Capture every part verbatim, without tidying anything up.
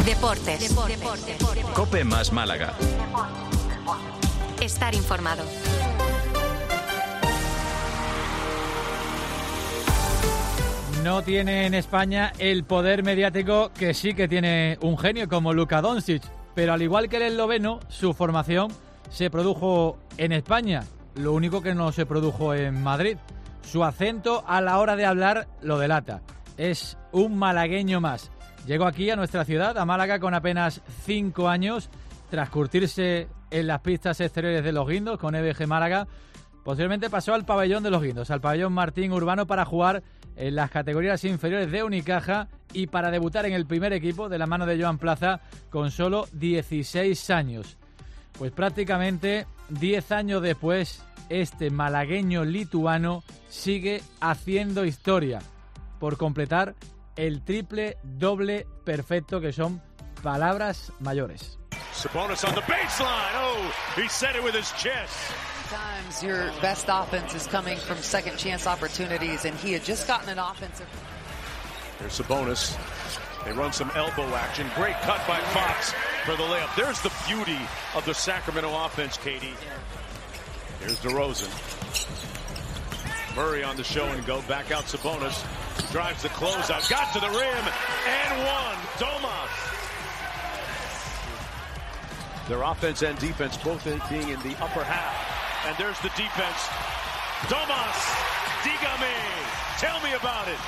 Deportes. Deportes. Deportes. COPE más Málaga. Estar informado. No tiene en España el poder mediático que sí que tiene un genio como Luka Doncic, pero al igual que el esloveno, su formación se produjo en España, lo único que no se produjo en Madrid. Su acento a la hora de hablar lo delata. Es un malagueño más. Llegó aquí a nuestra ciudad, a Málaga, con apenas cinco años, tras curtirse en las pistas exteriores de Los Guindos con E B G Málaga. Posteriormente pasó al pabellón de Los Guindos, al pabellón Martín Urbano, para jugar en las categorías inferiores de Unicaja y para debutar en el primer equipo de la mano de Joan Plaza con solo dieciséis años. Pues prácticamente diez años después, este malagueño lituano sigue haciendo historia por completar el triple doble perfecto, que son palabras mayores. Sabonis on the baseline. Oh, he said it with his chest. Sometimes your best offense is coming from second chance opportunities, and he had just gotten an offensive. There's Sabonis. They run some elbow action. Great cut by Fox for the layup. There's the beauty of the Sacramento offense, Katie. Here's DeRozan. Murray on the show and go. Back out Sabonis. Drives the closeout. Got to the rim and one. Domas. Their offense and defense both being in the upper half. And there's the defense. Domas. Dígame. Tell me about it.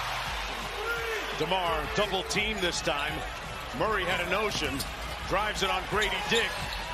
DeMar double team this time. Murray had a notion. Drives it on Grady Dick.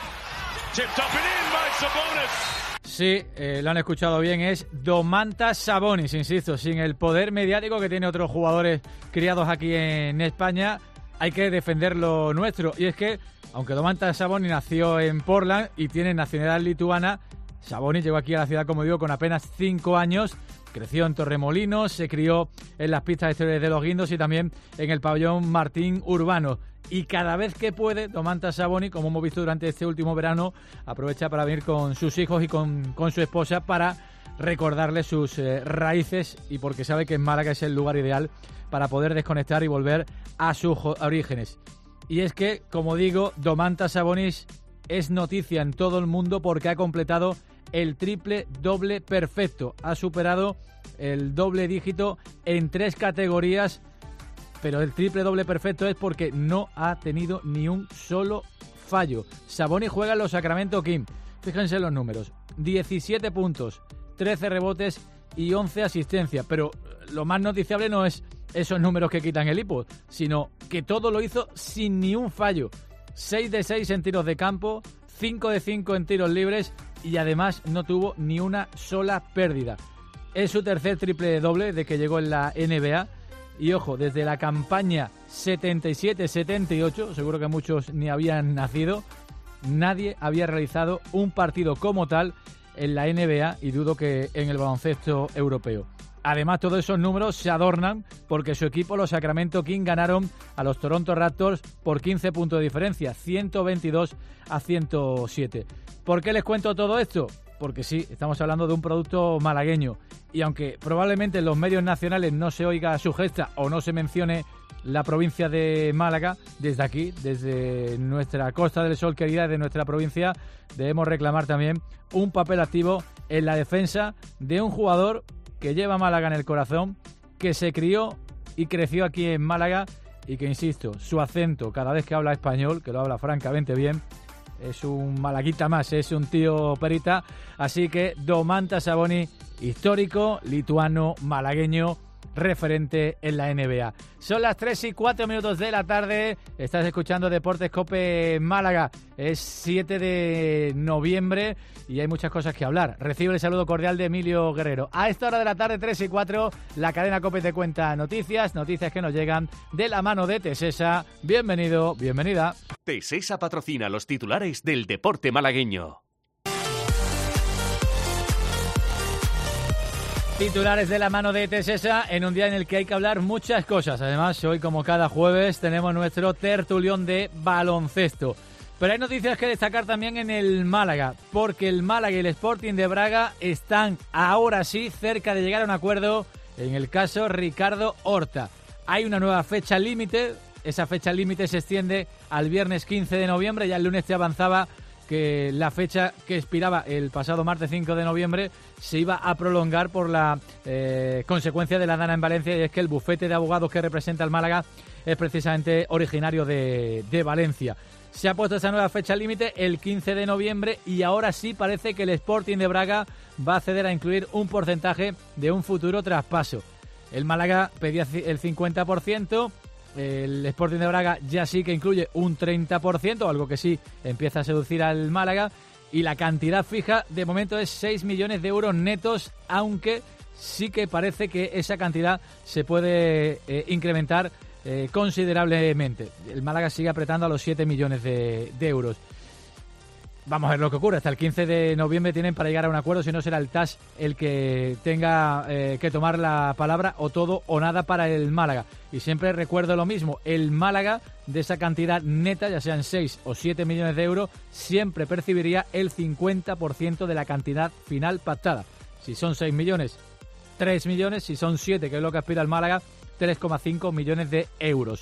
Tipped up and in by Sabonis. Sí, eh, lo han escuchado bien, es Domantas Sabonis, insisto, sin el poder mediático que tiene otros jugadores criados aquí en España. Hay que defender lo nuestro, y es que, aunque Domantas Sabonis nació en Portland y tiene nacionalidad lituana, Sabonis llegó aquí a la ciudad, como digo, con apenas cinco años, creció en Torremolinos, se crió en las pistas exteriores de Los Guindos y también en el pabellón Martín Urbano. Y cada vez que puede, Domantas Sabonis, como hemos visto durante este último verano, aprovecha para venir con sus hijos y con, con su esposa para recordarle sus eh, raíces, y porque sabe que en Málaga es el lugar ideal para poder desconectar y volver a sus orígenes. Y es que, como digo, Domantas Sabonis es noticia en todo el mundo porque ha completado el triple doble perfecto. Ha superado el doble dígito en tres categorías, pero el triple doble perfecto es porque no ha tenido ni un solo fallo. Sabonis juega en los Sacramento Kings. Fíjense los números: diecisiete puntos, trece rebotes y once asistencias. Pero lo más noticiable no es esos números que quitan el hipo, sino que todo lo hizo sin ni un fallo. seis de seis en tiros de campo, cinco de cinco en tiros libres y además no tuvo ni una sola pérdida. Es su tercer triple doble de que llegó en la N B A. Y ojo, desde la campaña setenta y siete setenta y ocho, seguro que muchos ni habían nacido, nadie había realizado un partido como tal en la N B A, y dudo que en el baloncesto europeo. Además, todos esos números se adornan porque su equipo, los Sacramento Kings, ganaron a los Toronto Raptors por quince puntos de diferencia, ciento veintidós a ciento siete. ¿Por qué les cuento todo esto? Porque sí, estamos hablando de un producto malagueño, y aunque probablemente en los medios nacionales no se oiga su gesta o no se mencione la provincia de Málaga, desde aquí, desde nuestra Costa del Sol querida, de nuestra provincia, debemos reclamar también un papel activo en la defensa de un jugador que lleva Málaga en el corazón, que se crió y creció aquí en Málaga, y que, insisto, su acento cada vez que habla español, que lo habla francamente bien, es un malaguita más, es un tío perita. Así que Domantas Sabonis, histórico, lituano, malagueño, referente en la N B A. Son las tres y cuatro minutos de la tarde. Estás escuchando Deportes COPE Málaga. Es siete de noviembre y hay muchas cosas que hablar. Recibe el saludo cordial de Emilio Guerrero. A esta hora de la tarde, tres y cuatro, la cadena COPE te cuenta noticias, noticias que nos llegan de la mano de Tesesa. Bienvenido, bienvenida. Tesesa patrocina los titulares del deporte malagueño. Titulares de la mano de Tesesa en un día en el que hay que hablar muchas cosas. Además, hoy, como cada jueves, tenemos nuestro tertulión de baloncesto. Pero hay noticias que destacar también en el Málaga, porque el Málaga y el Sporting de Braga están ahora sí cerca de llegar a un acuerdo en el caso Ricardo Horta. Hay una nueva fecha límite esa fecha límite se extiende al viernes quince de noviembre, ya el lunes te avanzaba que la fecha que expiraba el pasado martes cinco de noviembre se iba a prolongar por la eh, consecuencia de la dana en Valencia, y es que el bufete de abogados que representa al Málaga es precisamente originario de, de Valencia. Se ha puesto esa nueva fecha límite el quince de noviembre y ahora sí parece que el Sporting de Braga va a ceder a incluir un porcentaje de un futuro traspaso. El Málaga pedía el cincuenta por ciento, el Sporting de Braga ya sí que incluye un treinta por ciento, algo que sí empieza a seducir al Málaga, y la cantidad fija de momento es seis millones de euros netos, aunque sí que parece que esa cantidad se puede eh, incrementar eh, considerablemente. El Málaga sigue apretando a los siete millones de, de euros. Vamos a ver lo que ocurre. Hasta el quince de noviembre tienen para llegar a un acuerdo, si no será el T A S el que tenga eh, que tomar la palabra, o todo o nada para el Málaga. Y siempre recuerdo lo mismo, el Málaga de esa cantidad neta, ya sean seis o siete millones de euros, siempre percibiría el cincuenta por ciento de la cantidad final pactada. Si son seis millones, tres millones, si son siete, que es lo que aspira el Málaga, tres coma cinco millones de euros.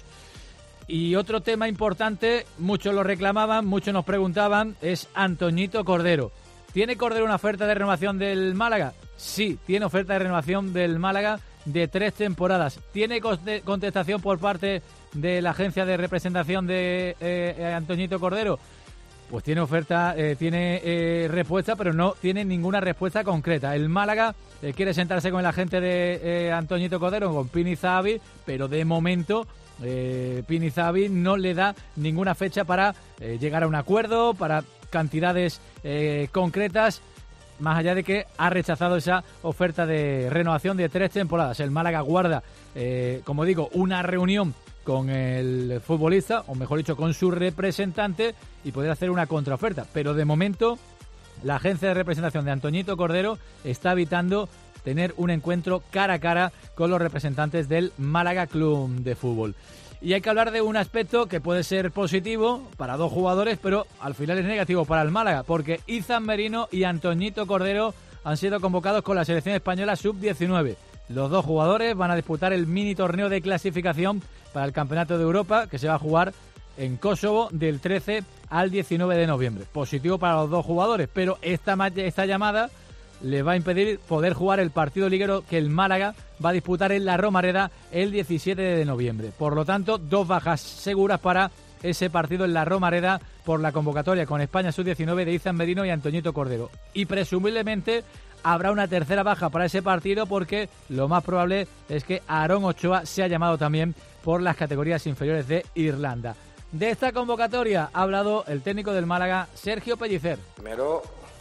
Y otro tema importante, muchos lo reclamaban, muchos nos preguntaban, es Antoñito Cordero. ¿Tiene Cordero una oferta de renovación del Málaga? Sí, tiene oferta de renovación del Málaga de tres temporadas. ¿Tiene contestación por parte de la agencia de representación de eh, Antoñito Cordero? Pues tiene oferta, eh, tiene eh, respuesta, pero no tiene ninguna respuesta concreta. El Málaga eh, quiere sentarse con el agente de eh, Antoñito Cordero, con Pini Zahavi, pero de momento eh, Pini Zahavi no le da ninguna fecha para eh, llegar a un acuerdo, para cantidades eh, concretas, más allá de que ha rechazado esa oferta de renovación de tres temporadas. El Málaga guarda, eh, como digo, una reunión con el futbolista, o mejor dicho, con su representante, y poder hacer una contraoferta. Pero de momento, la agencia de representación de Antoñito Cordero está evitando tener un encuentro cara a cara con los representantes del Málaga Club de Fútbol. Y hay que hablar de un aspecto que puede ser positivo para dos jugadores, pero al final es negativo para el Málaga, porque Izan Merino y Antoñito Cordero han sido convocados con la selección española sub diecinueve. Los dos jugadores van a disputar el mini torneo de clasificación para el Campeonato de Europa, que se va a jugar en Kosovo del trece al diecinueve de noviembre. Positivo para los dos jugadores, pero esta, esta llamada le va a impedir poder jugar el partido liguero que el Málaga va a disputar en la Romareda el diecisiete de noviembre. Por lo tanto, dos bajas seguras para ese partido en la Romareda por la convocatoria con España sub diecinueve de Izan Merino y Antoñito Cordero. Y presumiblemente habrá una tercera baja para ese partido, porque lo más probable es que Aarón Ochoa sea llamado también por las categorías inferiores de Irlanda. De esta convocatoria ha hablado el técnico del Málaga, Sergio Pellicer. Primero,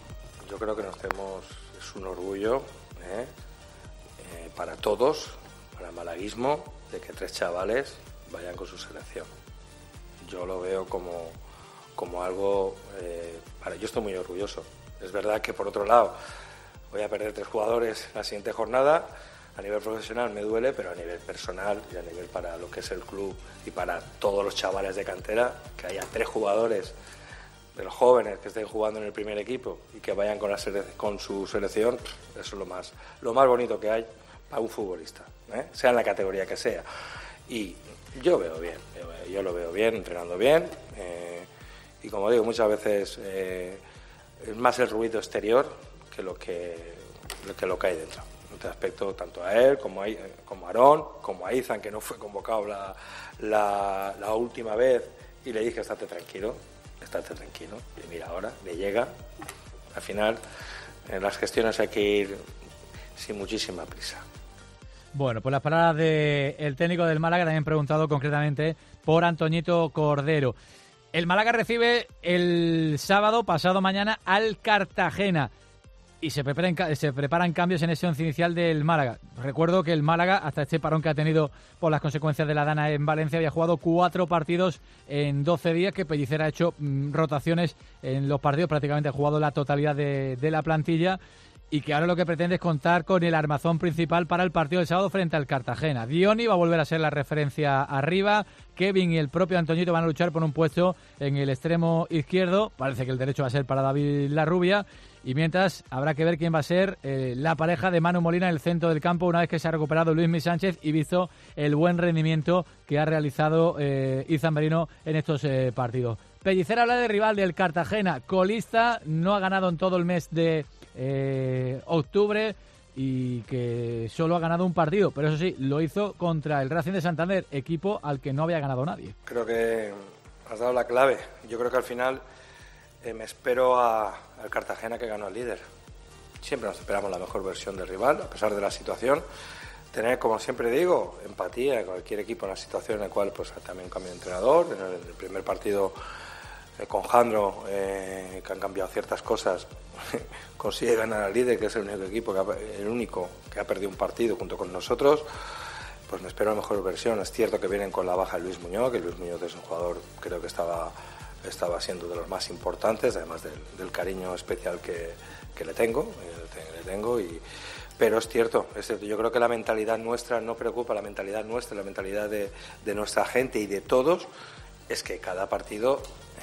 yo creo que nos tenemos, es un orgullo ¿eh? Eh, para todos, para el malaguismo, de que tres chavales vayan con su selección. Yo lo veo como, como algo, eh, para yo estoy muy orgulloso. Es verdad que por otro lado voy a perder tres jugadores la siguiente jornada. A nivel profesional me duele, pero a nivel personal y a nivel para lo que es el club y para todos los chavales de cantera, que haya tres jugadores de los jóvenes que estén jugando en el primer equipo y que vayan con, la sele- con su selección, eso es lo más, lo más bonito que hay para un futbolista, ¿eh? Sea en la categoría que sea. Y yo veo bien, yo, yo lo veo bien, entrenando bien, eh, y como digo, muchas veces eh, es más el ruido exterior que lo que, que lo que hay dentro. En este aspecto, tanto a él como a, como a Aarón, como a Izan, que no fue convocado la, la, la última vez, y le dije, estate tranquilo, estate tranquilo, y mira ahora, le llega. Al final, en las gestiones hay que ir sin muchísima prisa. Bueno, pues las palabras del técnico del Málaga, también preguntado concretamente por Antoñito Cordero. El Málaga recibe el sábado, pasado mañana, al Cartagena. Y se preparan, se preparan cambios en ese once inicial del Málaga. Recuerdo que el Málaga, hasta este parón que ha tenido por las consecuencias de la dana en Valencia, había jugado cuatro partidos en doce días, que Pellicer ha hecho mm, rotaciones en los partidos, prácticamente ha jugado la totalidad de, de la plantilla, y que ahora lo que pretende es contar con el armazón principal para el partido del sábado frente al Cartagena. Dioni va a volver a ser la referencia arriba, Kevin y el propio Antoñito van a luchar por un puesto en el extremo izquierdo, parece que el derecho va a ser para David Larrubia, Y mientras, habrá que ver quién va a ser eh, la pareja de Manu Molina en el centro del campo una vez que se ha recuperado Luismi Sánchez y visto el buen rendimiento que ha realizado eh, Izan Merino en estos eh, partidos. Pellicer habla de rival del Cartagena, colista, no ha ganado en todo el mes de eh, octubre y que solo ha ganado un partido, pero eso sí, lo hizo contra el Racing de Santander, equipo al que no había ganado nadie. Creo que has dado la clave. Yo creo que al final eh, me espero a, al Cartagena que ganó al líder. Siempre nos esperamos la mejor versión del rival, a pesar de la situación. Tener, como siempre digo, empatía con cualquier equipo en la situación en la cual pues también cambia de entrenador. En el, en el primer partido eh, con Jandro, eh, que han cambiado ciertas cosas, consigue ganar al líder, que es el único equipo que ha, el único que ha perdido un partido junto con nosotros. Pues me espero la mejor versión. Es cierto que vienen con la baja de Luis Muñoz, que Luis Muñoz es un jugador, creo que estaba estaba siendo de los más importantes, además del, del cariño especial que, que le tengo, eh, le tengo y, pero es cierto, es cierto, yo creo que la mentalidad nuestra no preocupa, la mentalidad nuestra, la mentalidad de, de nuestra gente y de todos, es que cada partido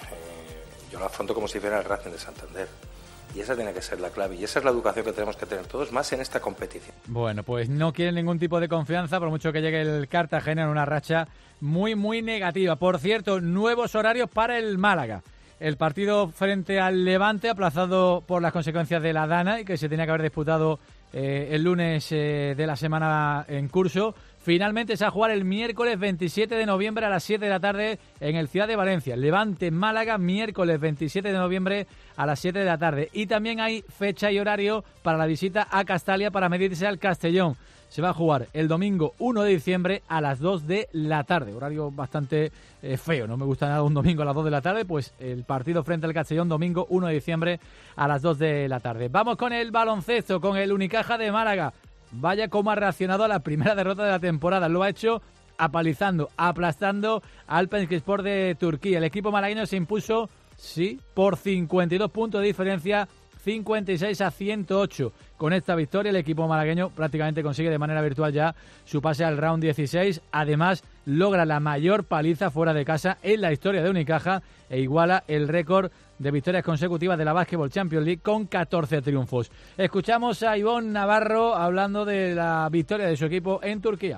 eh, yo lo afronto como si fuera el Racing de Santander. Y esa tiene que ser la clave. Y esa es la educación que tenemos que tener todos, más en esta competición. Bueno, pues no quieren ningún tipo de confianza, por mucho que llegue el Cartagena en una racha muy, muy negativa. Por cierto, nuevos horarios para el Málaga. El partido frente al Levante, aplazado por las consecuencias de la Dana y que se tenía que haber disputado eh, el lunes eh, de la semana en curso. Finalmente se va a jugar el miércoles veintisiete de noviembre a las siete de la tarde en el Ciudad de Valencia. Levante Málaga, miércoles veintisiete de noviembre a las siete de la tarde. Y también hay fecha y horario para la visita a Castalia para medirse al Castellón. Se va a jugar el domingo uno de diciembre a las dos de la tarde. Horario bastante eh, feo, no me gusta nada un domingo a las dos de la tarde. Pues el partido frente al Castellón, domingo uno de diciembre a las dos de la tarde. Vamos con el baloncesto, con el Unicaja de Málaga. Vaya cómo ha reaccionado a la primera derrota de la temporada. Lo ha hecho apalizando, aplastando al Penskespor de Turquía. El equipo malagueño se impuso, sí, por cincuenta y dos puntos de diferencia, cincuenta y seis a ciento ocho. Con esta victoria el equipo malagueño prácticamente consigue de manera virtual ya su pase al round dieciséis. Además, logra la mayor paliza fuera de casa en la historia de Unicaja e iguala el récord de victorias consecutivas de la Basketball Champions League con catorce triunfos. Escuchamos a Ivonne Navarro hablando de la victoria de su equipo en Turquía.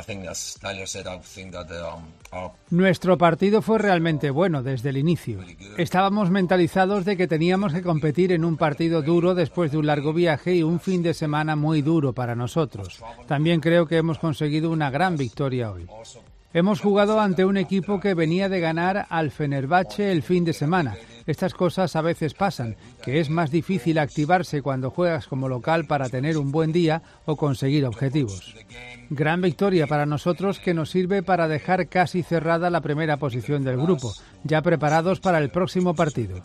Nuestro partido fue realmente bueno desde el inicio. Estábamos mentalizados de que teníamos que competir en un partido duro después de un largo viaje y un fin de semana muy duro para nosotros. También creo que hemos conseguido una gran victoria hoy. Hemos jugado ante un equipo que venía de ganar al Fenerbahce el fin de semana. Estas cosas a veces pasan, que es más difícil activarse cuando juegas como local para tener un buen día o conseguir objetivos. Gran victoria para nosotros que nos sirve para dejar casi cerrada la primera posición del grupo, ya preparados para el próximo partido.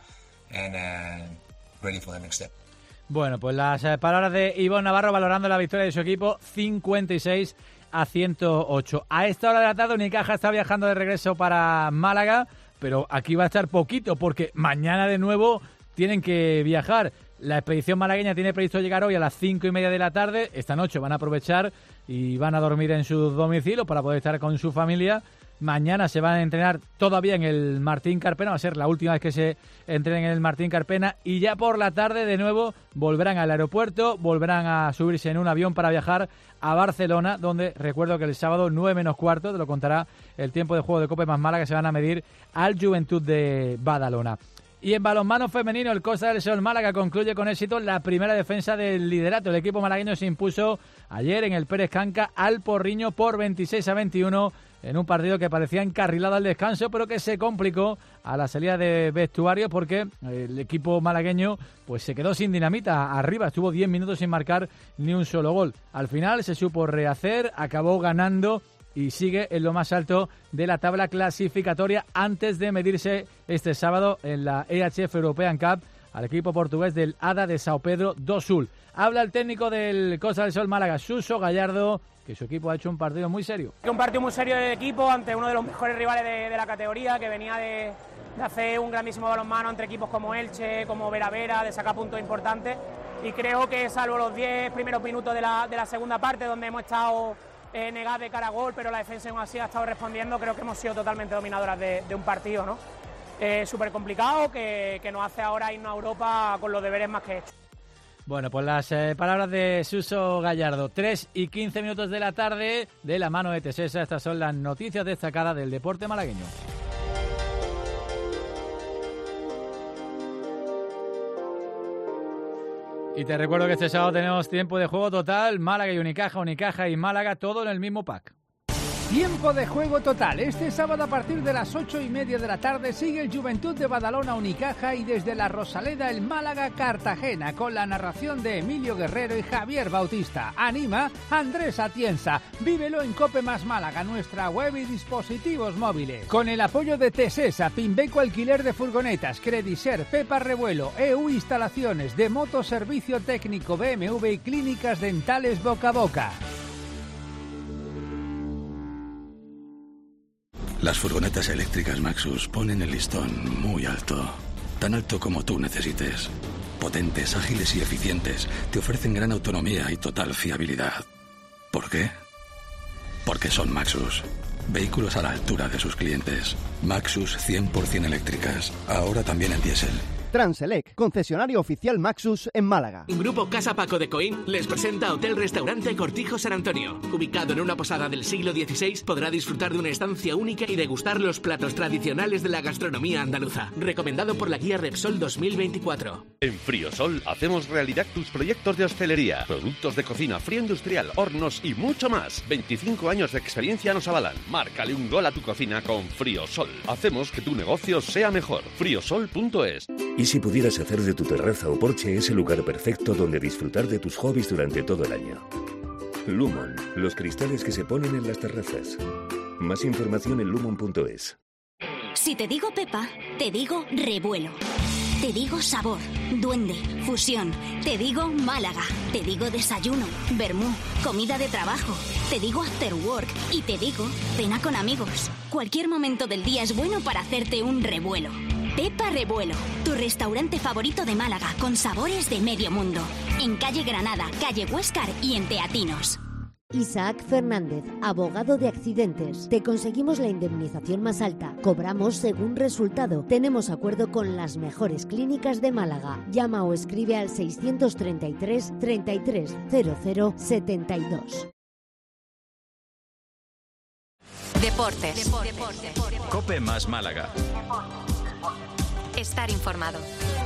Bueno, pues las eh, palabras de Ivonne Navarro valorando la victoria de su equipo, cincuenta y seis a ciento ocho. A esta hora de la tarde Unicaja está viajando de regreso para Málaga, pero aquí va a estar poquito porque mañana de nuevo tienen que viajar. La expedición malagueña tiene previsto llegar hoy a las cinco y media de la tarde. Esta noche van a aprovechar y van a dormir en sus domicilios para poder estar con su familia. Mañana se van a entrenar todavía en el Martín Carpena, va a ser la última vez que se entrenen en el Martín Carpena y ya por la tarde de nuevo volverán al aeropuerto, volverán a subirse en un avión para viajar a Barcelona, donde recuerdo que el sábado nueve menos cuarto, te lo contará el tiempo de juego de Copa más Málaga, que se van a medir al Juventud de Badalona. Y en balonmano femenino, el Costa del Sol Málaga concluye con éxito la primera defensa del liderato. El equipo malagueño se impuso ayer en el Pérez Canca al Porriño por veintiséis a veintiuno en un partido que parecía encarrilado al descanso, pero que se complicó a la salida de vestuario porque el equipo malagueño pues se quedó sin dinamita arriba, estuvo diez minutos sin marcar ni un solo gol. Al final se supo rehacer, acabó ganando y sigue en lo más alto de la tabla clasificatoria antes de medirse este sábado en la E H F European Cup al equipo portugués del A D A de Sao Pedro do Sul. Habla el técnico del Costa del Sol Málaga, Suso Gallardo, que su equipo ha hecho un partido muy serio. Un partido muy serio del equipo ante uno de los mejores rivales de, de la categoría, que venía de, de hacer un grandísimo balonmano entre equipos como Elche, como Vera Vera, de sacar puntos importantes. Y creo que salvo los diez primeros minutos de la, de la segunda parte, donde hemos estado eh, negados de cara a gol, pero la defensa aún así ha estado respondiendo, creo que hemos sido totalmente dominadoras de, de un partido, ¿no? eh, súper complicado que, que nos hace ahora irnos a Europa con los deberes más que hechos. Bueno, pues las eh, palabras de Suso Gallardo. tres y quince minutos de la tarde, de la mano de Tesesa. Estas son las noticias destacadas del deporte malagueño. Y te recuerdo que este sábado tenemos tiempo de juego total, Málaga y Unicaja, Unicaja y Málaga, todo en el mismo pack. Tiempo de juego total. Este sábado a partir de las ocho y media de la tarde sigue el Juventud de Badalona Unicaja y desde la Rosaleda el Málaga Cartagena con la narración de Emilio Guerrero y Javier Bautista. Anima Andrés Atienza. Vívelo en Cope Más Málaga, nuestra web y dispositivos móviles. Con el apoyo de Tesesa, Pimbeco Alquiler de Furgonetas, Crediser, Pepa Revuelo, E U Instalaciones, de Moto Servicio Técnico B M W y Clínicas Dentales Boca a Boca. Las furgonetas eléctricas Maxus ponen el listón muy alto. Tan alto como tú necesites. Potentes, ágiles y eficientes. Te ofrecen gran autonomía y total fiabilidad. ¿Por qué? Porque son Maxus. Vehículos a la altura de sus clientes. Maxus cien por ciento eléctricas. Ahora también en diésel. Transelec, concesionario oficial Maxus en Málaga. Grupo Casa Paco de Coín les presenta Hotel Restaurante Cortijo San Antonio. Ubicado en una posada del siglo dieciséis, podrá disfrutar de una estancia única y degustar los platos tradicionales de la gastronomía andaluza. Recomendado por la guía Repsol dos mil veinticuatro. En Friosol hacemos realidad tus proyectos de hostelería, productos de cocina, frío industrial, hornos y mucho más. veinticinco años de experiencia nos avalan. Márcale un gol a tu cocina con Friosol. Hacemos que tu negocio sea mejor. friosol punto es. ¿Y si pudieras hacer de tu terraza o porche ese lugar perfecto donde disfrutar de tus hobbies durante todo el año? Lumon, los cristales que se ponen en las terrazas. Más información en lumon punto es. Si te digo Pepa, te digo revuelo. Te digo sabor, duende, fusión. Te digo Málaga. Te digo desayuno, vermú, comida de trabajo. Te digo after work y te digo cena con amigos. Cualquier momento del día es bueno para hacerte un revuelo. Pepa Revuelo, tu restaurante favorito de Málaga con sabores de medio mundo. En calle Granada, calle Huéscar y en Teatinos. Isaac Fernández, abogado de accidentes. Te conseguimos la indemnización más alta. Cobramos según resultado. Tenemos acuerdo con las mejores clínicas de Málaga. Llama o escribe al seiscientos treinta y tres, treinta y tres, cero cero, setenta y dos. Deportes. Deportes. Cope Más Málaga. Estar informado.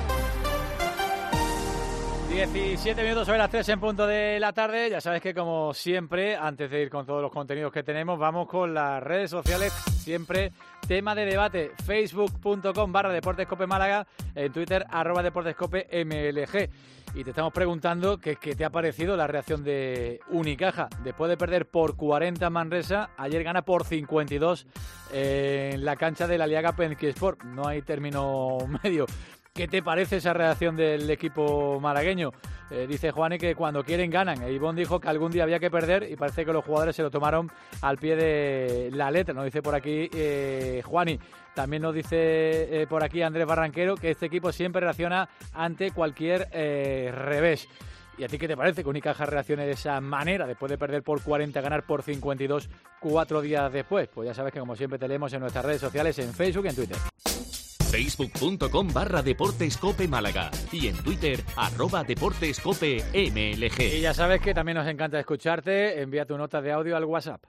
diecisiete minutos sobre las tres en punto de la tarde. Ya sabes que, como siempre, antes de ir con todos los contenidos que tenemos, vamos con las redes sociales. Siempre tema de debate. facebook punto com barra Deportes Cope Málaga. En Twitter, arroba Deportes Cope M L G. Y te estamos preguntando qué te ha parecido la reacción de Unicaja. Después de perder por cuarenta Manresa, ayer gana por cincuenta y dos en la cancha de la Liaga Penske Sport. No hay término medio. ¿Qué te parece esa reacción del equipo malagueño? Eh, dice Juani que cuando quieren ganan. E Ivonne dijo que algún día había que perder y parece que los jugadores se lo tomaron al pie de la letra. Nos dice por aquí eh, Juani. También nos dice eh, por aquí Andrés Barranquero que este equipo siempre reacciona ante cualquier eh, revés. ¿Y a ti qué te parece que Unicaja reaccione de esa manera después de perder por cuarenta, ganar por cincuenta y dos cuatro días después? Pues ya sabes que como siempre te leemos en nuestras redes sociales, en Facebook y en Twitter. facebook punto com barra Deportes Cope Málaga y en Twitter arroba Deportes Cope M L G. Y ya sabes que también nos encanta escucharte. Envía tu nota de audio al WhatsApp.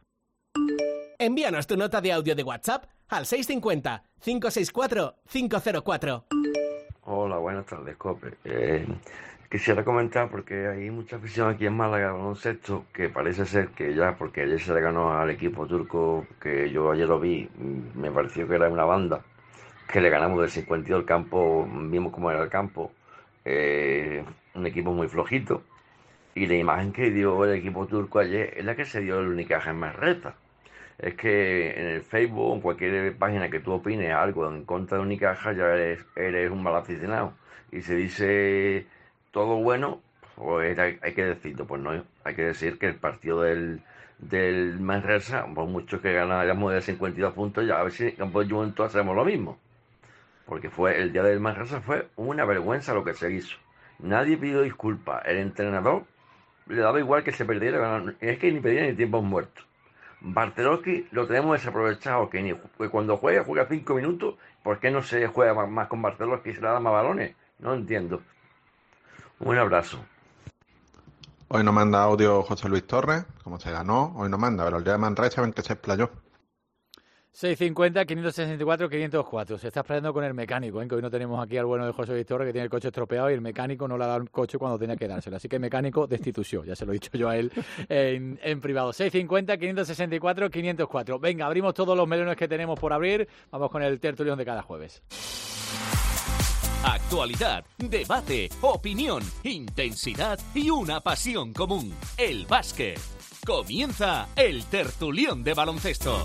Envíanos tu nota de audio de WhatsApp al seis cinco cero, cinco seis cuatro, cinco cero cuatro. Hola, buenas tardes, Cope. Eh, quisiera comentar porque hay mucha afición aquí en Málaga, baloncesto, que parece ser que ya, porque ayer se le ganó al equipo turco, que yo ayer lo vi, me pareció que era una banda, que le ganamos del cincuenta y dos el campo, vimos cómo era el campo, eh, un equipo muy flojito, y la imagen que dio el equipo turco ayer es la que se dio el Unicaja en Manresa. Es que en el Facebook o en cualquier página que tú opines algo en contra de Unicaja ya eres, eres un mal aficionado, y se dice todo bueno, pues hay, hay que decirlo, pues no, hay que decir que el partido del del Manresa, por mucho que ganáramos de cincuenta y dos puntos, ya a ver si en Campo de Juventud hacemos lo mismo. Porque fue el día del Manresa fue una vergüenza lo que se hizo. Nadie pidió disculpas. El entrenador le daba igual que se perdiera. Es que ni pedía ni tiempos muertos. Bartelowski lo tenemos desaprovechado, que, ni, que cuando juega, juega cinco minutos. ¿Por qué no se juega más, más con Bartelowski y se le da más balones? No entiendo. Un abrazo. Hoy no manda audio José Luis Torres, como se ganó, hoy no manda, pero el día de Manresa ven que se explayó. seiscientos cincuenta, quinientos sesenta y cuatro, quinientos cuatro. Se está explayando con el mecánico, ¿eh? Que hoy no tenemos aquí al bueno de José Luis Torres, que tiene el coche estropeado y el mecánico no le ha dado el coche cuando tenía que dárselo. Así que mecánico, destitución. Ya se lo he dicho yo a él en, en privado. seiscientos cincuenta, quinientos sesenta y cuatro, quinientos cuatro. Venga, abrimos todos los melones que tenemos por abrir. Vamos con el tertulión de cada jueves. Actualidad, debate, opinión, intensidad y una pasión común. El básquet. Comienza el tertulión de baloncesto.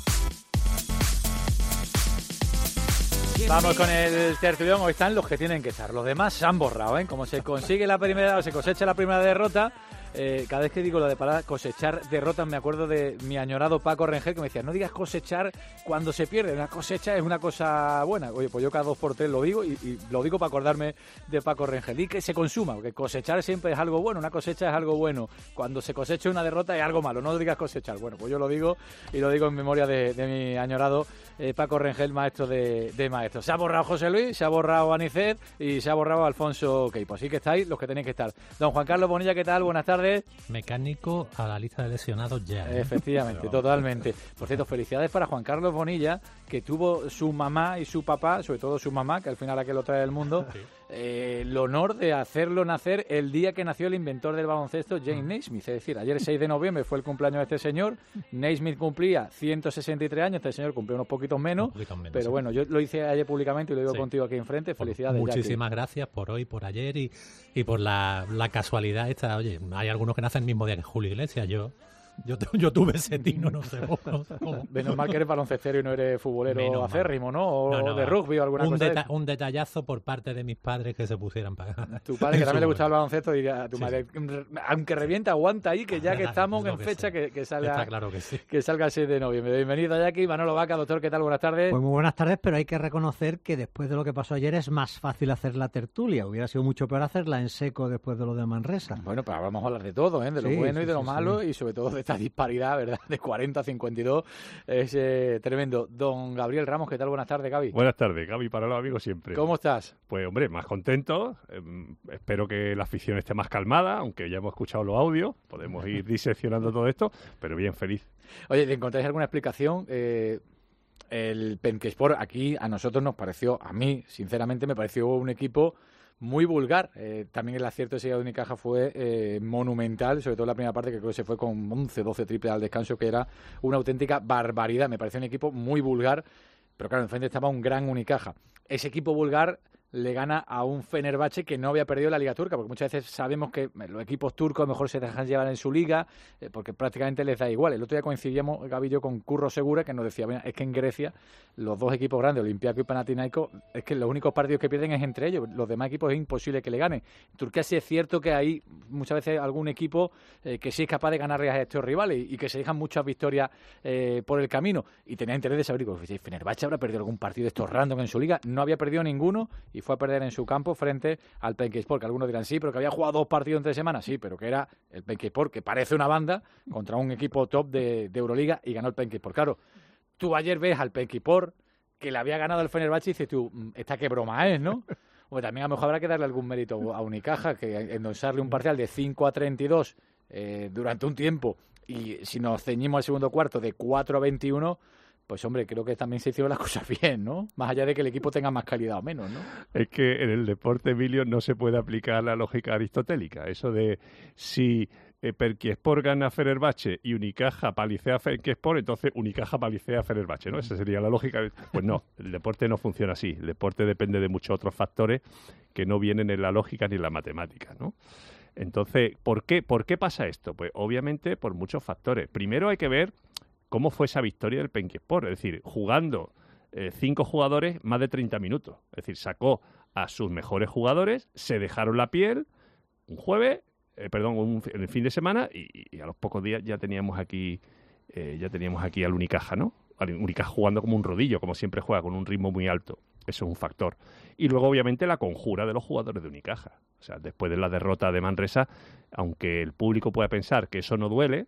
Vamos con el tertulión. Hoy están los que tienen que estar. Los demás se han borrado, ¿eh? Como se consigue la primera o se cosecha la primera derrota. Eh, cada vez que digo lo de para cosechar derrotas me acuerdo de mi añorado Paco Rengel, que me decía, no digas cosechar cuando se pierde, una cosecha es una cosa buena. Oye, pues yo cada dos por tres lo digo y, y lo digo para acordarme de Paco Rengel. Y que se consuma, porque cosechar siempre es algo bueno, una cosecha es algo bueno. Cuando se cosecha una derrota es algo malo, no digas cosechar. Bueno, pues yo lo digo y lo digo en memoria de, de mi añorado eh, Paco Rengel, maestro de, de maestros. Se ha borrado José Luis, se ha borrado Anicet y se ha borrado Alfonso Queipo. Así que estáis los que tenéis que estar. Don Juan Carlos Bonilla, ¿qué tal? Buenas tardes. Mecánico a la lista de lesionados ya, ¿eh? Efectivamente, Pero... totalmente. Por cierto, felicidades para Juan Carlos Bonilla, que tuvo su mamá y su papá, sobre todo su mamá, que al final a que lo trae el mundo, sí. eh, el honor de hacerlo nacer el día que nació el inventor del baloncesto, James mm. Naismith. Es decir, ayer seis de noviembre fue el cumpleaños de este señor. Naismith cumplía ciento sesenta y tres años, este señor cumplió unos poquitos menos. Poquito menos pero sí. Bueno, yo lo hice ayer públicamente y lo digo sí. contigo aquí enfrente. Felicidades. Muchísimas Jackie. Gracias por hoy, por ayer y, y por la, la casualidad esta. Oye, hay algunos que nacen el mismo día que Julio Iglesias. Yo yo, yo tuve ese tino, no sé, no sé cómo. Menos mal que eres baloncestero y no eres futbolero Menos acérrimo, ¿no? O no, no, de rugby o alguna un cosa. Deta- un detallazo por parte de mis padres que se pusieran para ganar. Tu padre, que también le gustaba el baloncesto, diría a tu sí, madre, sí. aunque revienta, aguanta ahí, que ya que estamos en que fecha que, que salga Está claro que, sí. que salga el seis de noviembre. Bienvenido, Jackie. Manolo Vaca, doctor, ¿qué tal? Buenas tardes. Pues muy buenas tardes, pero hay que reconocer que después de lo que pasó ayer es más fácil hacer la tertulia. Hubiera sido mucho peor hacerla en seco después de lo de Manresa. Bueno, pero vamos a hablar de todo, ¿eh? De lo sí, bueno sí, y de lo sí, malo sí. y sobre todo de esta disparidad, ¿verdad? De cuarenta a cincuenta y dos, es eh, tremendo. Don Gabriel Ramos, ¿qué tal? Buenas tardes, Gaby. Buenas tardes, Gaby, para los amigos siempre. ¿Cómo estás? Pues hombre, más contento, eh, espero que la afición esté más calmada, aunque ya hemos escuchado los audios, podemos ir diseccionando todo esto, pero bien feliz. Oye, ¿te encontráis alguna explicación? Eh, el Penquesport aquí a nosotros nos pareció, a mí, sinceramente, me pareció un equipo muy vulgar. Eh, también el acierto de ese de Unicaja fue eh, monumental, sobre todo en la primera parte, que creo que se fue con once, doce triples al descanso, que era una auténtica barbaridad. Me pareció un equipo muy vulgar, pero claro, enfrente estaba un gran Unicaja. Ese equipo vulgar le gana a un Fenerbahce que no había perdido la Liga Turca, porque muchas veces sabemos que los equipos turcos a lo mejor se dejan llevar en su liga, eh, porque prácticamente les da igual. El otro día coincidíamos, Gaby y yo, con Curro Segura, que nos decía, es que en Grecia los dos equipos grandes, Olympiacos y Panathinaikos, es que los únicos partidos que pierden es entre ellos, los demás equipos es imposible que le ganen. En Turquía sí es cierto que hay muchas veces algún equipo eh, que sí es capaz de ganarle a estos rivales y, y que se dejan muchas victorias eh, por el camino, y tenía interés de saber, digo, si Fenerbahce habrá perdido algún partido de estos random en su liga. No había perdido ninguno y fue a perder en su campo frente al Penquesport, que algunos dirán, sí, pero que había jugado dos partidos entre semanas, sí, pero que era el Penquesport, que parece una banda, contra un equipo top de, de Euroliga, y ganó el Penquesport. Claro, tú ayer ves al Penquesport que le había ganado el Fenerbahce y dices tú, esta qué broma es, ¿no? O también a lo mejor habrá que darle algún mérito a Unicaja, que endosarle un parcial de cinco a treinta y dos eh, durante un tiempo, y si nos ceñimos al segundo cuarto de cuatro a veintiuno, pues hombre, creo que también se hicieron las cosas bien, ¿no? Más allá de que el equipo tenga más calidad o menos, ¿no? Es que en el deporte, Emilio, no se puede aplicar la lógica aristotélica. Eso de si eh, Penquesport gana a Fenerbahce y Unicaja palicea a Penquesport, entonces Unicaja palicea a Fenerbahce, ¿no? Esa sería la lógica. Pues no, el deporte no funciona así. El deporte depende de muchos otros factores que no vienen en la lógica ni en la matemática, ¿no? Entonces, ¿por qué, ¿por qué pasa esto? Pues obviamente por muchos factores. Primero hay que ver cómo fue esa victoria del Penquesport, es decir, jugando eh, cinco jugadores más de treinta minutos. Es decir, sacó a sus mejores jugadores, se dejaron la piel un jueves, eh, perdón, un, en el fin de semana, y, y a los pocos días ya teníamos aquí eh, ya teníamos aquí al Unicaja, ¿no? Al Unicaja jugando como un rodillo, como siempre juega, con un ritmo muy alto. Eso es un factor. Y luego, obviamente, la conjura de los jugadores de Unicaja. O sea, después de la derrota de Manresa, aunque el público pueda pensar que eso no duele,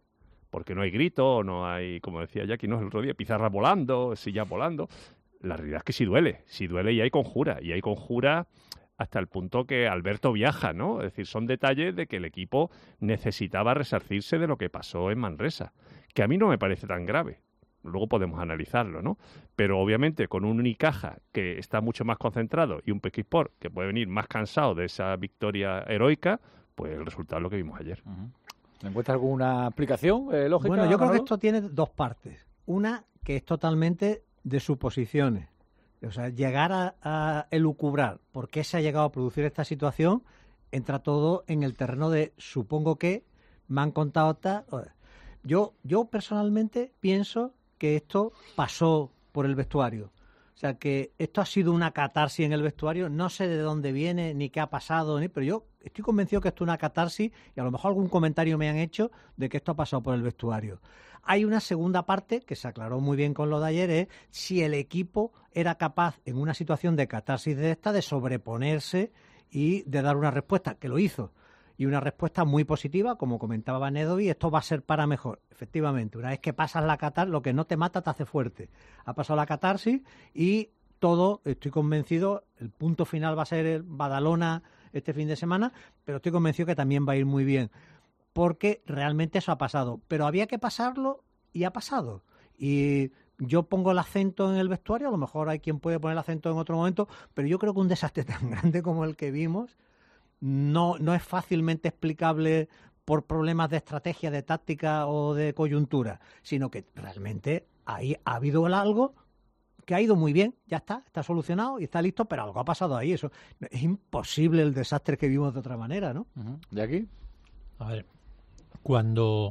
porque no hay grito, no hay, como decía Jackie, no el otro día, pizarras volando, sillas volando. La realidad es que sí duele, sí duele y hay conjura, y hay conjura hasta el punto que Alberto viaja, ¿no? Es decir, son detalles de que el equipo necesitaba resarcirse de lo que pasó en Manresa, que a mí no me parece tan grave. Luego podemos analizarlo, ¿no? Pero obviamente con un Unicaja que está mucho más concentrado y un Pequisport que puede venir más cansado de esa victoria heroica, pues el resultado es lo que vimos ayer. Uh-huh. ¿Le encuentra alguna explicación eh, lógica? Bueno, yo creo Manolo? que esto tiene dos partes. Una que es totalmente de suposiciones. O sea, llegar a, a elucubrar por qué se ha llegado a producir esta situación entra todo en el terreno de supongo que me han contado tal. Yo, yo personalmente pienso que esto pasó por el vestuario. O sea, que esto ha sido una catarsis en el vestuario. No sé de dónde viene, ni qué ha pasado, ni, pero yo estoy convencido que esto es una catarsis y a lo mejor algún comentario me han hecho de que esto ha pasado por el vestuario. Hay una segunda parte que se aclaró muy bien con lo de ayer, es si el equipo era capaz, en una situación de catarsis de esta, de sobreponerse y de dar una respuesta, que lo hizo. Y una respuesta muy positiva, como comentaba Van Edovi, esto va a ser para mejor. Efectivamente, una vez que pasas la catarsis, lo que no te mata te hace fuerte. Ha pasado la catarsis y todo, estoy convencido, el punto final va a ser el Badalona este fin de semana, pero estoy convencido que también va a ir muy bien, porque realmente eso ha pasado. Pero había que pasarlo y ha pasado. Y yo pongo el acento en el vestuario, a lo mejor hay quien puede poner el acento en otro momento, pero yo creo que un desastre tan grande como el que vimos no, no es fácilmente explicable por problemas de estrategia, de táctica o de coyuntura, sino que realmente ahí ha habido algo que ha ido muy bien, ya está, está solucionado y está listo, pero algo ha pasado ahí. Eso es imposible el desastre que vimos de otra manera, ¿no? Uh-huh. ¿De aquí? A ver, cuando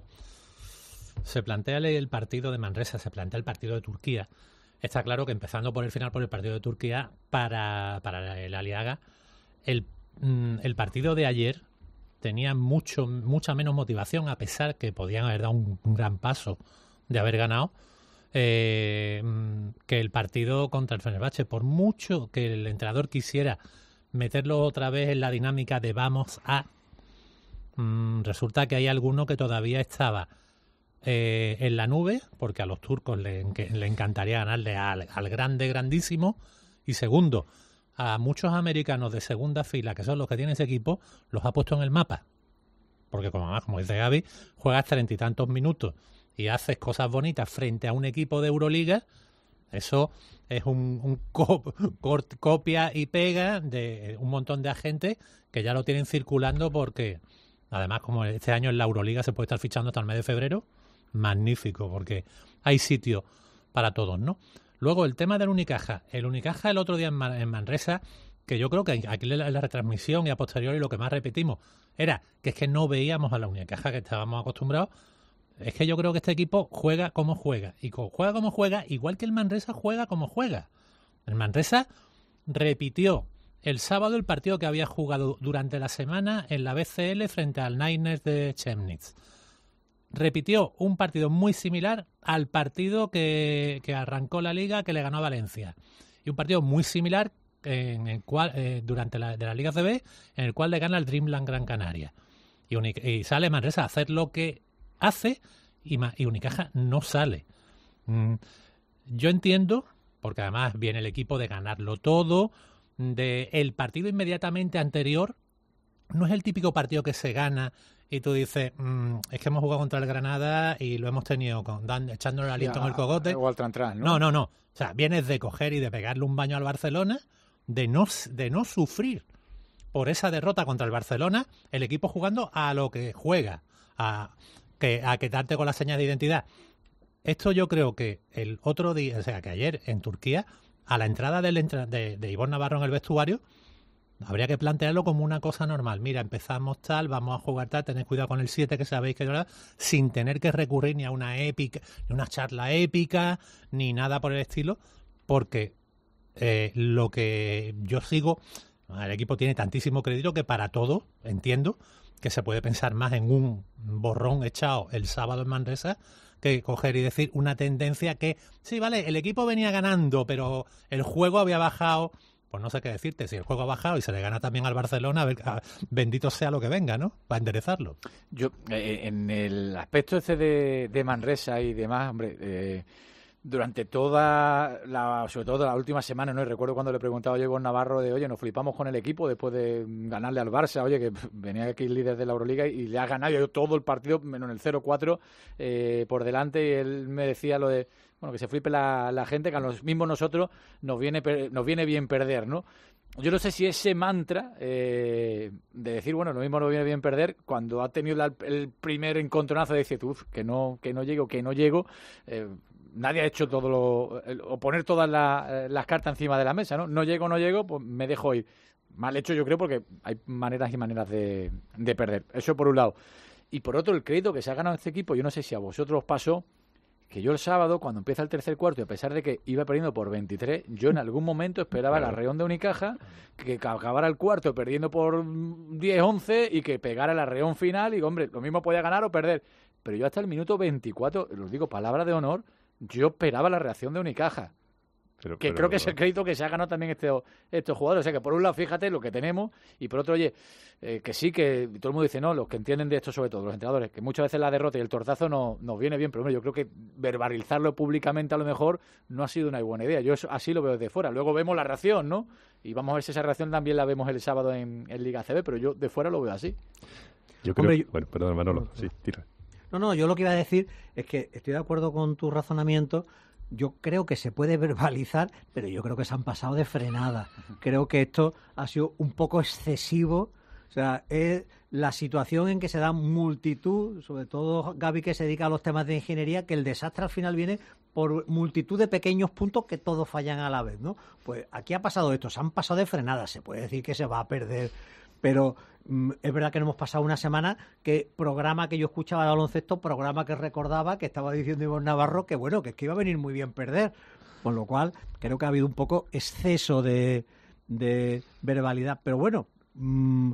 se plantea el partido de Manresa, se plantea el partido de Turquía, está claro que empezando por el final, por el partido de Turquía, para, para el Aliaga, el, el partido de ayer tenía mucho mucha menos motivación, a pesar que podían haber dado un, un gran paso de haber ganado, eh, que el partido contra el Fenerbahce. Por mucho que el entrenador quisiera meterlo otra vez en la dinámica de vamos a, mmm, resulta que hay alguno que todavía estaba eh, en la nube, porque a los turcos le, le encantaría ganarle al, al grande, grandísimo, y segundo, a muchos americanos de segunda fila, que son los que tienen ese equipo, los ha puesto en el mapa. Porque como además, como dice Gaby, juegas treinta y tantos minutos y haces cosas bonitas frente a un equipo de Euroliga, eso es un, un cop, copia y pega de un montón de agentes que ya lo tienen circulando, porque además, como este año en la Euroliga se puede estar fichando hasta el mes de febrero, magnífico, porque hay sitio para todos, ¿no? Luego, el tema del Unicaja. El Unicaja el otro día en, Man- en Manresa, que yo creo que aquí en la, en la retransmisión y a posteriori lo que más repetimos era que es que no veíamos a la Unicaja que estábamos acostumbrados. Es que yo creo que este equipo juega como juega. Y co- juega como juega, igual que el Manresa juega como juega. El Manresa repitió el sábado el partido que había jugado durante la semana en la B C L frente al Niners de Chemnitz. Repitió un partido muy similar al partido que, que arrancó la Liga, que le ganó a Valencia. Y un partido muy similar en el cual eh, durante la, de la Liga C B, en el cual le gana el Dreamland Gran Canaria. Y, Uni- y sale Manresa a hacer lo que hace y, Ma- y Unicaja no sale. Mm, yo entiendo, porque además viene el equipo de ganarlo todo, de el partido inmediatamente anterior, no es el típico partido que se gana y tú dices, mmm, es que hemos jugado contra el Granada y lo hemos tenido con dan, echándole aliento en el cogote. Igual tran, ¿no? No, no, no. O sea, vienes de coger y de pegarle un baño al Barcelona, de no, de no sufrir por esa derrota contra el Barcelona, el equipo jugando a lo que juega, a, que, a quedarte con la señal de identidad. Esto yo creo que el otro día, o sea, que ayer en Turquía, a la entrada del entra- de, de Ivonne Navarro en el vestuario, habría que plantearlo como una cosa normal. Mira, empezamos tal, vamos a jugar tal, tened cuidado con el siete, que sabéis que ¿verdad? Sin tener que recurrir ni a una épica, ni una charla épica, ni nada por el estilo, porque eh, lo que yo sigo, el equipo tiene tantísimo crédito que para todo, entiendo, que se puede pensar más en un borrón echado el sábado en Manresa que coger y decir una tendencia que, sí, vale, el equipo venía ganando, pero el juego había bajado. pues no sé qué decirte. Si el juego ha bajado y se le gana también al Barcelona, a ver, a, bendito sea lo que venga, ¿no? Para enderezarlo. Yo, eh, en el aspecto este de, de Manresa y demás, hombre... Eh, durante toda la, sobre todo la última semana, ¿no? Y recuerdo cuando le preguntaba yo a Ivonne Navarro de, oye, nos flipamos con el equipo después de ganarle al Barça, oye, que venía aquí el líder de la Euroliga y le ha ganado yo todo el partido, menos el cero cuatro eh, por delante, y él me decía lo de, bueno, que se flipe la, la gente, que a los mismos nosotros nos viene, nos viene bien perder, ¿no? Yo no sé si ese mantra eh, de decir, bueno, lo mismo nos viene bien perder, cuando ha tenido la, el primer encontronazo de decir, uff, que no, que no llego, que no llego, eh, nadie ha hecho todo lo... o poner todas la, las cartas encima de la mesa, ¿no? No llego, no llego, pues me dejo ir. Mal hecho, yo creo, porque hay maneras y maneras de, de perder. Eso por un lado. Y por otro, el crédito que se ha ganado este equipo, yo no sé si a vosotros os pasó, que yo el sábado, cuando empieza el tercer cuarto, y a pesar de que iba perdiendo por veintitrés, yo en algún momento esperaba claro. la Arreón de Unicaja, que acabara el cuarto perdiendo por diez once y que pegara la Arreón final y, hombre, lo mismo podía ganar o perder. Pero yo hasta el minuto veinticuatro, os digo, palabra de honor, yo esperaba la reacción de Unicaja. Pero, que pero, creo que es el crédito que se ha ganado también este, estos jugadores. O sea, que por un lado, fíjate lo que tenemos, y por otro, oye, eh, que sí, que todo el mundo dice, no, los que entienden de esto, sobre todo los entrenadores, que muchas veces la derrota y el tortazo no, nos viene bien, pero hombre, yo creo que verbalizarlo públicamente a lo mejor no ha sido una buena idea. Yo eso, así lo veo desde fuera. Luego vemos la reacción, ¿no? Y vamos a ver si esa reacción también la vemos el sábado en, en Liga A C B, pero yo de fuera lo veo así. Yo creo, hombre, yo... bueno, perdón, Manolo, sí, tira. No, no, yo lo que iba a decir es que estoy de acuerdo con tu razonamiento. Yo creo que se puede verbalizar, pero yo creo que se han pasado de frenada. Creo que esto ha sido un poco excesivo. O sea, es la situación en que se da multitud, sobre todo Gaby, que se dedica a los temas de ingeniería, que el desastre al final viene por multitud de pequeños puntos que todos fallan a la vez, ¿no? Pues aquí ha pasado esto, se han pasado de frenada. Se puede decir que se va a perder, pero mm, es verdad que no hemos pasado una semana que programa que yo escuchaba de baloncesto, programa que recordaba, que estaba diciendo Ivonne Navarro que bueno, que es que iba a venir muy bien perder, con lo cual creo que ha habido un poco exceso de, de verbalidad, pero bueno, mmm,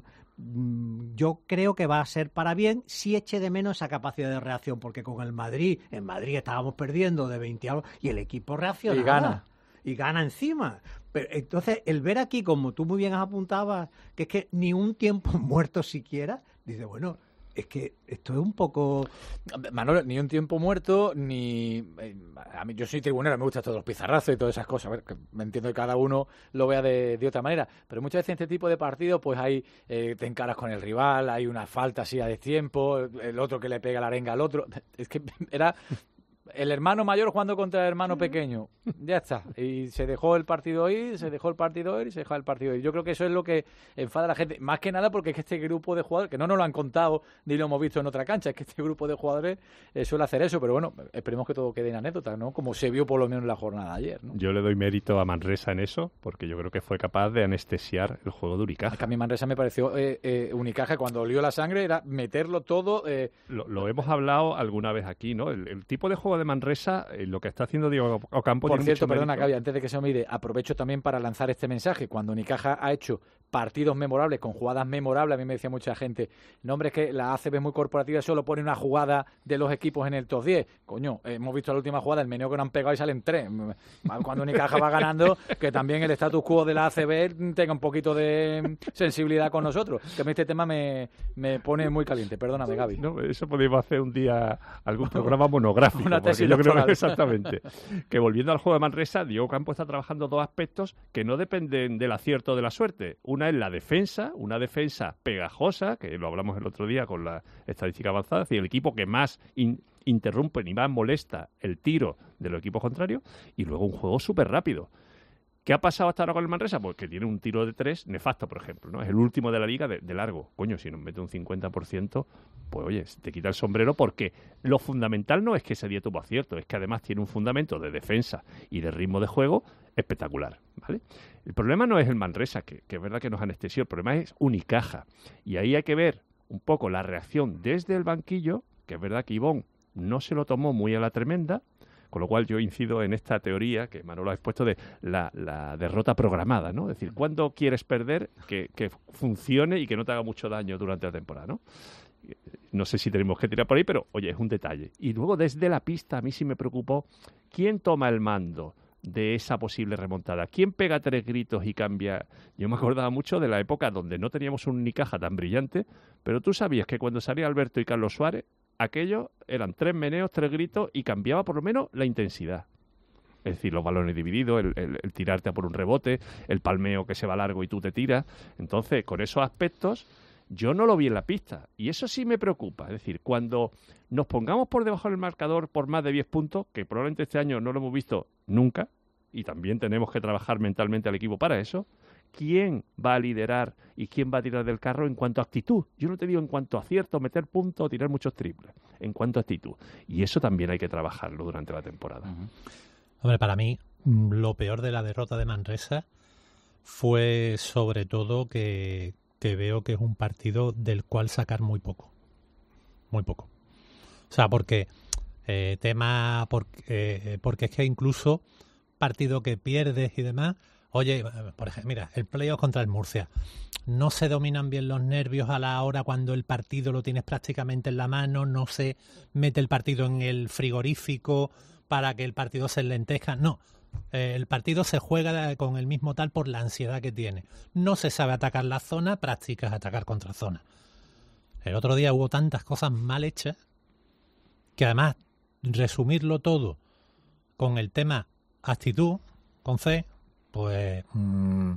mmm, yo creo que va a ser para bien si eche de menos esa capacidad de reacción, porque con el Madrid, en Madrid estábamos perdiendo de veinte algo y el equipo reacciona y gana. Y gana encima. Pero entonces, el ver aquí, como tú muy bien has apuntado, que es que ni un tiempo muerto siquiera, dice, bueno, es que esto es un poco... Manolo, ni un tiempo muerto, ni... A mí, yo soy tribunero, me gustan todos los pizarrazos y todas esas cosas. A ver, que me entiendo que cada uno lo vea de, de otra manera, pero muchas veces en este tipo de partidos pues hay, eh, te encaras con el rival, hay una falta así a destiempo, el otro que le pega la arenga al otro. Es que era... el hermano mayor jugando contra el hermano pequeño. Ya está. Y se dejó el partido ir, se dejó el partido ir y se dejó el partido ir. Yo creo que eso es lo que enfada a la gente. Más que nada porque es que este grupo de jugadores, que no nos lo han contado ni lo hemos visto en otra cancha, es que este grupo de jugadores eh, suele hacer eso. Pero bueno, esperemos que todo quede en anécdota, ¿no? Como se vio por lo menos en la jornada de ayer, ¿no? Yo le doy mérito a Manresa en eso, porque yo creo que fue capaz de anestesiar el juego de Unicaja. Es que a mí Manresa me pareció eh, eh, Unicaja, cuando olió la sangre, era meterlo todo... Eh... Lo, lo hemos hablado alguna vez aquí, ¿no? El, el tipo de juego de Manresa... lo que está haciendo Diego Ocampo. Por cierto, perdona, Gaby, antes de que se me olvide, aprovecho también para lanzar este mensaje. Cuando Unicaja ha hecho partidos memorables, con jugadas memorables, a mí me decía mucha gente, no, hombre, es que la A C B es muy corporativa, solo pone una jugada de los equipos en el top diez. Coño, hemos visto la última jugada, el meneo que nos han pegado y salen tres. Cuando Unicaja va ganando, que también el status quo de la A C B tenga un poquito de sensibilidad con nosotros. Que a mí este tema me, me pone muy caliente. Perdóname, Gaby. No, eso podemos hacer un día algún programa monográfico. Una tesis yo creo que Exactamente. Que volviendo al juego de Manresa, Diego Campo está trabajando dos aspectos que no dependen del acierto o de la suerte. Una es la defensa, una defensa pegajosa, que lo hablamos el otro día con la estadística avanzada, es decir, el equipo que más in- interrumpe ni más molesta el tiro de los equipos contrarios, y luego un juego súper rápido. ¿Qué ha pasado hasta ahora con el Manresa? Pues que tiene un tiro de tres nefasto, por ejemplo, ¿no? Es el último de la liga de, de largo. Coño, si nos mete un cincuenta por ciento, pues oye, te quita el sombrero, porque lo fundamental no es que ese día tuvo acierto, es que además tiene un fundamento de defensa y de ritmo de juego espectacular, ¿vale? El problema no es el Manresa, que, que es verdad que nos anestesió, el problema es Unicaja. Y ahí hay que ver un poco la reacción desde el banquillo, que es verdad que Ivonne no se lo tomó muy a la tremenda. Con lo cual yo incido en esta teoría que Manolo ha expuesto de la, la derrota programada, ¿no? Es decir, ¿cuándo quieres perder que, que funcione y que no te haga mucho daño durante la temporada, ¿no? No sé si tenemos que tirar por ahí, pero oye, es un detalle. Y luego desde la pista a mí sí me preocupó quién toma el mando de esa posible remontada. ¿Quién pega tres gritos y cambia? Yo me acordaba mucho de la época donde no teníamos un Unicaja tan brillante, pero tú sabías que cuando salía Alberto y Carlos Suárez, aquellos eran tres meneos, tres gritos y cambiaba por lo menos la intensidad. Es decir, los balones divididos, el, el, el tirarte a por un rebote, el palmeo que se va largo y tú te tiras. Entonces, con esos aspectos, yo no lo vi en la pista. Y eso sí me preocupa. Es decir, cuando nos pongamos por debajo del marcador por más de diez puntos, que probablemente este año no lo hemos visto nunca, y también tenemos que trabajar mentalmente al equipo para eso, ¿quién va a liderar y quién va a tirar del carro en cuanto a actitud? Yo no te digo en cuanto a acierto, meter puntos o tirar muchos triples, en cuanto a actitud. Y eso también hay que trabajarlo durante la temporada. Uh-huh. Hombre, para mí, lo peor de la derrota de Manresa fue sobre todo que, que veo que es un partido del cual sacar muy poco. Muy poco. O sea, porque eh, tema porque, eh, porque es que incluso partido que pierdes y demás, oye, por ejemplo, mira, el playoff contra el Murcia, no se dominan bien los nervios a la hora cuando el partido lo tienes prácticamente en la mano, no se mete el partido en el frigorífico para que el partido se enlentezca, no, eh, el partido se juega con el mismo tal por la ansiedad que tiene, no se sabe atacar la zona, practicas atacar contra zona. El otro día hubo tantas cosas mal hechas que además resumirlo todo con el tema actitud, con C, pues, mmm,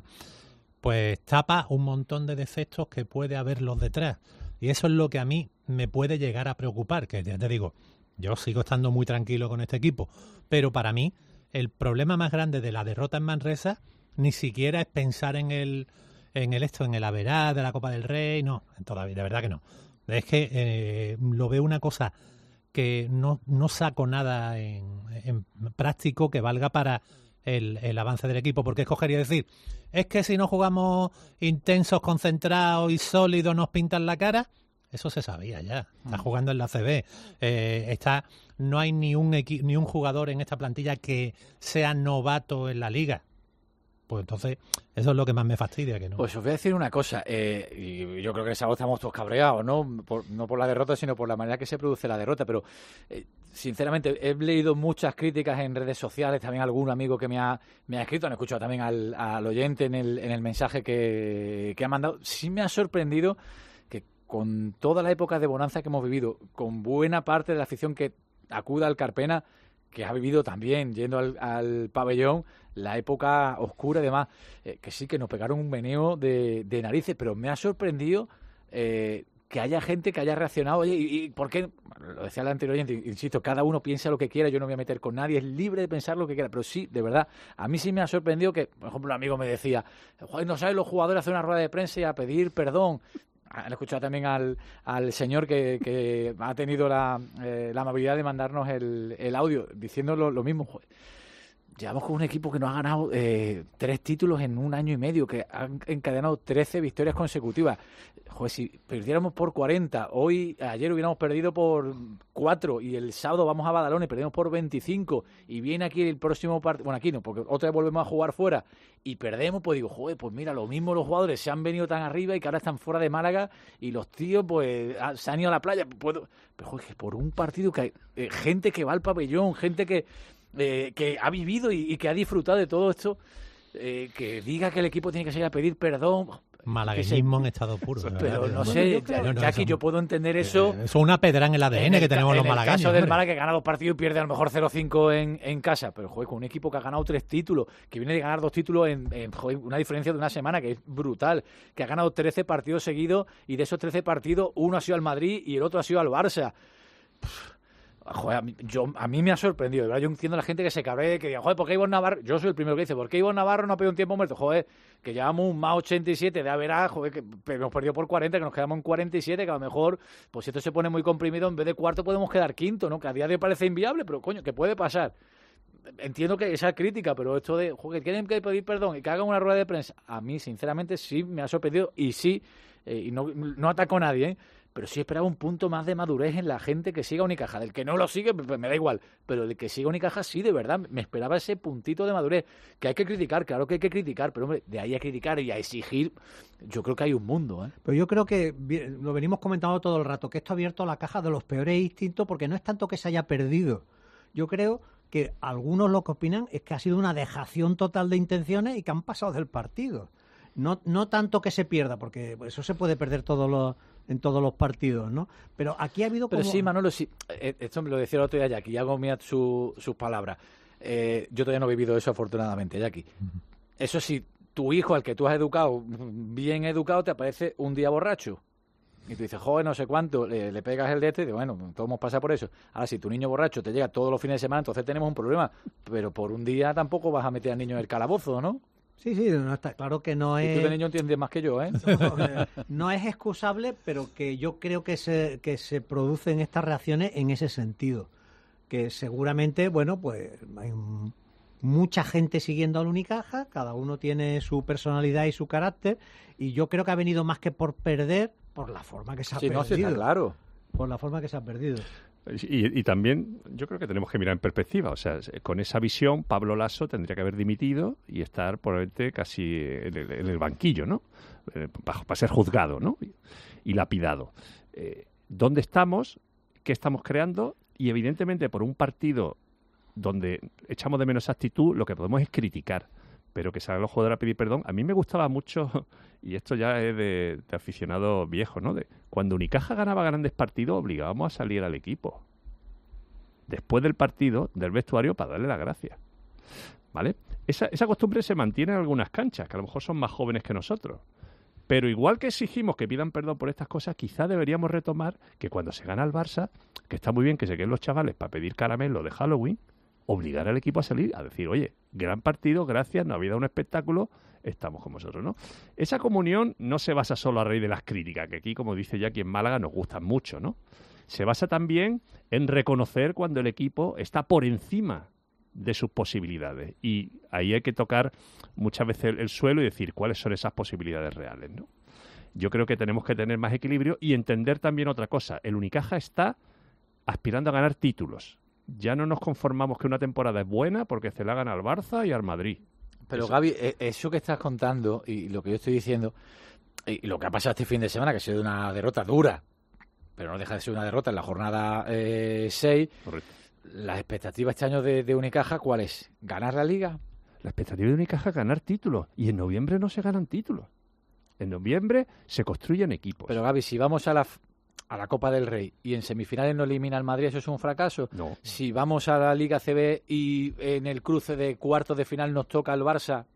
pues tapa un montón de defectos que puede haberlos detrás. Y eso es lo que a mí me puede llegar a preocupar, que ya te digo, yo sigo estando muy tranquilo con este equipo, pero para mí el problema más grande de la derrota en Manresa ni siquiera es pensar en el en el esto, en el average de la Copa del Rey, no, todavía, de verdad que no. Es que eh, lo veo una cosa que no, no saco nada en, en práctico que valga para el, el avance del equipo, porque es cogería decir, es que si no jugamos intensos, concentrados y sólidos nos pintan la cara. Eso se sabía ya. Está jugando en la C B. Eh, está, no hay ni un equi- ni un jugador en esta plantilla que sea novato en la liga. Pues entonces, eso es lo que más me fastidia. Que no. Pues os voy a decir una cosa, eh, y yo creo que esa voz estamos todos cabreados, ¿no? Por, no por la derrota, sino por la manera que se produce la derrota, pero eh, sinceramente he leído muchas críticas en redes sociales, también algún amigo que me ha, me ha escrito, han escuchado también al, al oyente en el, en el mensaje que, que ha mandado. Sí me ha sorprendido que con toda la época de bonanza que hemos vivido, con buena parte de la afición que acuda al Carpena, que ha vivido también yendo al, al pabellón la época oscura y demás, eh, que sí que nos pegaron un meneo de, de narices, pero me ha sorprendido eh, que haya gente que haya reaccionado. Oye, ¿y, y por qué? Lo decía el anterior oyente, insisto, cada uno piensa lo que quiera, yo no me voy a meter con nadie, es libre de pensar lo que quiera, pero sí, de verdad, a mí sí me ha sorprendido que, por ejemplo, un amigo me decía, joder, no sabes los jugadores hacer una rueda de prensa y a pedir perdón. Han escuchado también al, al señor que, que ha tenido la, eh, la amabilidad de mandarnos el, el audio diciendo lo, lo mismo. Joder, llevamos con un equipo que nos ha ganado eh, tres títulos en un año y medio, que han encadenado trece victorias consecutivas. Joder, si perdiéramos por cuarenta, hoy, ayer hubiéramos perdido por cuatro y el sábado vamos a Badalona y perdimos por veinticinco y viene aquí el próximo partido, bueno, aquí no, porque otra vez volvemos a jugar fuera y perdemos, pues digo, joder, pues mira, lo mismo los jugadores se han venido tan arriba y que ahora están fuera de Málaga y los tíos pues se han ido a la playa. Puedo... Pero joder, que por un partido que hay eh, gente que va al pabellón, gente que Eh, que ha vivido y, y que ha disfrutado de todo esto, eh, que diga que el equipo tiene que salir a pedir perdón. Malagueñismo en estado puro. Pero ¿verdad? no sé, no, no, Jackie, eso, yo puedo entender eso. Eso es una pedra en el A D N en el, que tenemos los malagueños. En el caso del hombre. Málaga, que gana dos partidos y pierde a lo mejor cero cinco en, en casa. Pero, joder, con un equipo que ha ganado tres títulos, que viene de ganar dos títulos en, en joder, una diferencia de una semana que es brutal, que ha ganado trece partidos seguidos y de esos trece partidos uno ha sido al Madrid y el otro ha sido al Barça. Pff. Joder, a mí, yo, a mí me ha sorprendido, ¿verdad? Yo entiendo a la gente que se cabree, que diga, joder, ¿por qué Ivonne Navarro? Yo soy el primero que dice, ¿por qué Ivonne Navarro no ha pedido un tiempo muerto? Joder, que llevamos un más ochenta y siete de Average, joder, que hemos perdido por cuarenta, que nos quedamos en cuarenta y siete, que a lo mejor, pues si esto se pone muy comprimido, en vez de cuarto podemos quedar quinto, ¿no? Que a día de hoy parece inviable, pero coño, que puede pasar. Entiendo que esa crítica, pero esto de, joder, ¿quieren que pedir perdón y que hagan una rueda de prensa? A mí, sinceramente, sí me ha sorprendido y sí, eh, y no, no ataco a nadie, ¿eh? Pero sí esperaba un punto más de madurez en la gente que siga Unicaja. Del que no lo sigue, pues me da igual. Pero del que siga Unicaja, sí, de verdad. Me esperaba ese puntito de madurez. Que hay que criticar, claro que hay que criticar. Pero, hombre, de ahí a criticar y a exigir, yo creo que hay un mundo, ¿eh? Pero yo creo que lo venimos comentando todo el rato, que esto ha abierto la caja de los peores instintos, porque no es tanto que se haya perdido. Yo creo que algunos lo que opinan es que ha sido una dejación total de intenciones y que han pasado del partido. No, no tanto que se pierda, porque eso se puede perder todos los, en todos los partidos, ¿no? Pero aquí ha habido como... Pero sí, Manolo, sí. Esto me lo decía el otro día Jackie, y hago mía su, sus palabras. Eh, yo todavía no he vivido eso, afortunadamente, Jackie. Uh-huh. Eso sí, tu hijo, al que tú has educado, bien educado, te aparece un día borracho. Y tú dices, joder, no sé cuánto, le, le pegas el de este, y dices, bueno, todos hemos pasado por eso. Ahora, si tu niño borracho te llega todos los fines de semana, entonces tenemos un problema. Pero por un día tampoco vas a meter al niño en el calabozo, ¿no? Sí, sí, no está claro que no es... Y tú de niño entiendes más que yo, ¿eh? No, no es excusable, pero que yo creo que se, que se producen estas reacciones en ese sentido. Que seguramente, bueno, pues hay mucha gente siguiendo al Unicaja, cada uno tiene su personalidad y su carácter, y yo creo que ha venido más que por perder, por la forma que se ha sí, perdido. No, sí, está claro. Por la forma que se ha perdido. Y, y también yo creo que tenemos que mirar en perspectiva. O sea, con esa visión, Pablo Lasso tendría que haber dimitido y estar probablemente casi en el, en el banquillo, ¿no? Para, para ser juzgado, ¿no? Y, y lapidado. Eh, ¿Dónde estamos? ¿Qué estamos creando? Y evidentemente por un partido donde echamos de menos actitud, lo que podemos es criticar. Pero que salgan los jugadores a pedir perdón. A mí me gustaba mucho, y esto ya es de, de aficionado viejo, ¿no? De, cuando Unicaja ganaba grandes partidos, obligábamos a salir al equipo. Después del partido, del vestuario, para darle las gracias. ¿Vale? Esa, esa costumbre se mantiene en algunas canchas, que a lo mejor son más jóvenes que nosotros. Pero igual que exigimos que pidan perdón por estas cosas, quizá deberíamos retomar que cuando se gana el Barça, que está muy bien que se queden los chavales para pedir caramelo de Halloween, obligar al equipo a salir a decir, oye, gran partido, gracias, no ha habido un espectáculo, estamos con vosotros, ¿no? Esa comunión no se basa solo a raíz de las críticas, que aquí, como dice Jackie, en Málaga nos gustan mucho, ¿no? Se basa también en reconocer cuando el equipo está por encima de sus posibilidades. Y ahí hay que tocar muchas veces el, el suelo y decir cuáles son esas posibilidades reales, ¿no? Yo creo que tenemos que tener más equilibrio y entender también otra cosa. El Unicaja está aspirando a ganar títulos. Ya no nos conformamos que una temporada es buena porque se la gana al Barça y al Madrid. Pero eso. Gaby, eso que estás contando y lo que yo estoy diciendo y lo que ha pasado este fin de semana, que ha sido una derrota dura, pero no deja de ser una derrota en la jornada eh, seis. Correcto. ¿La expectativa este año de, de Unicaja cuál es? ¿Ganar la Liga? La expectativa de Unicaja es ganar títulos. Y en noviembre no se ganan títulos. En noviembre se construyen equipos. Pero Gaby, si vamos a la... a la Copa del Rey y en semifinales no elimina al Madrid, ¿eso es un fracaso? No. Si vamos a la Liga C B y en el cruce de cuartos de final nos toca el Barça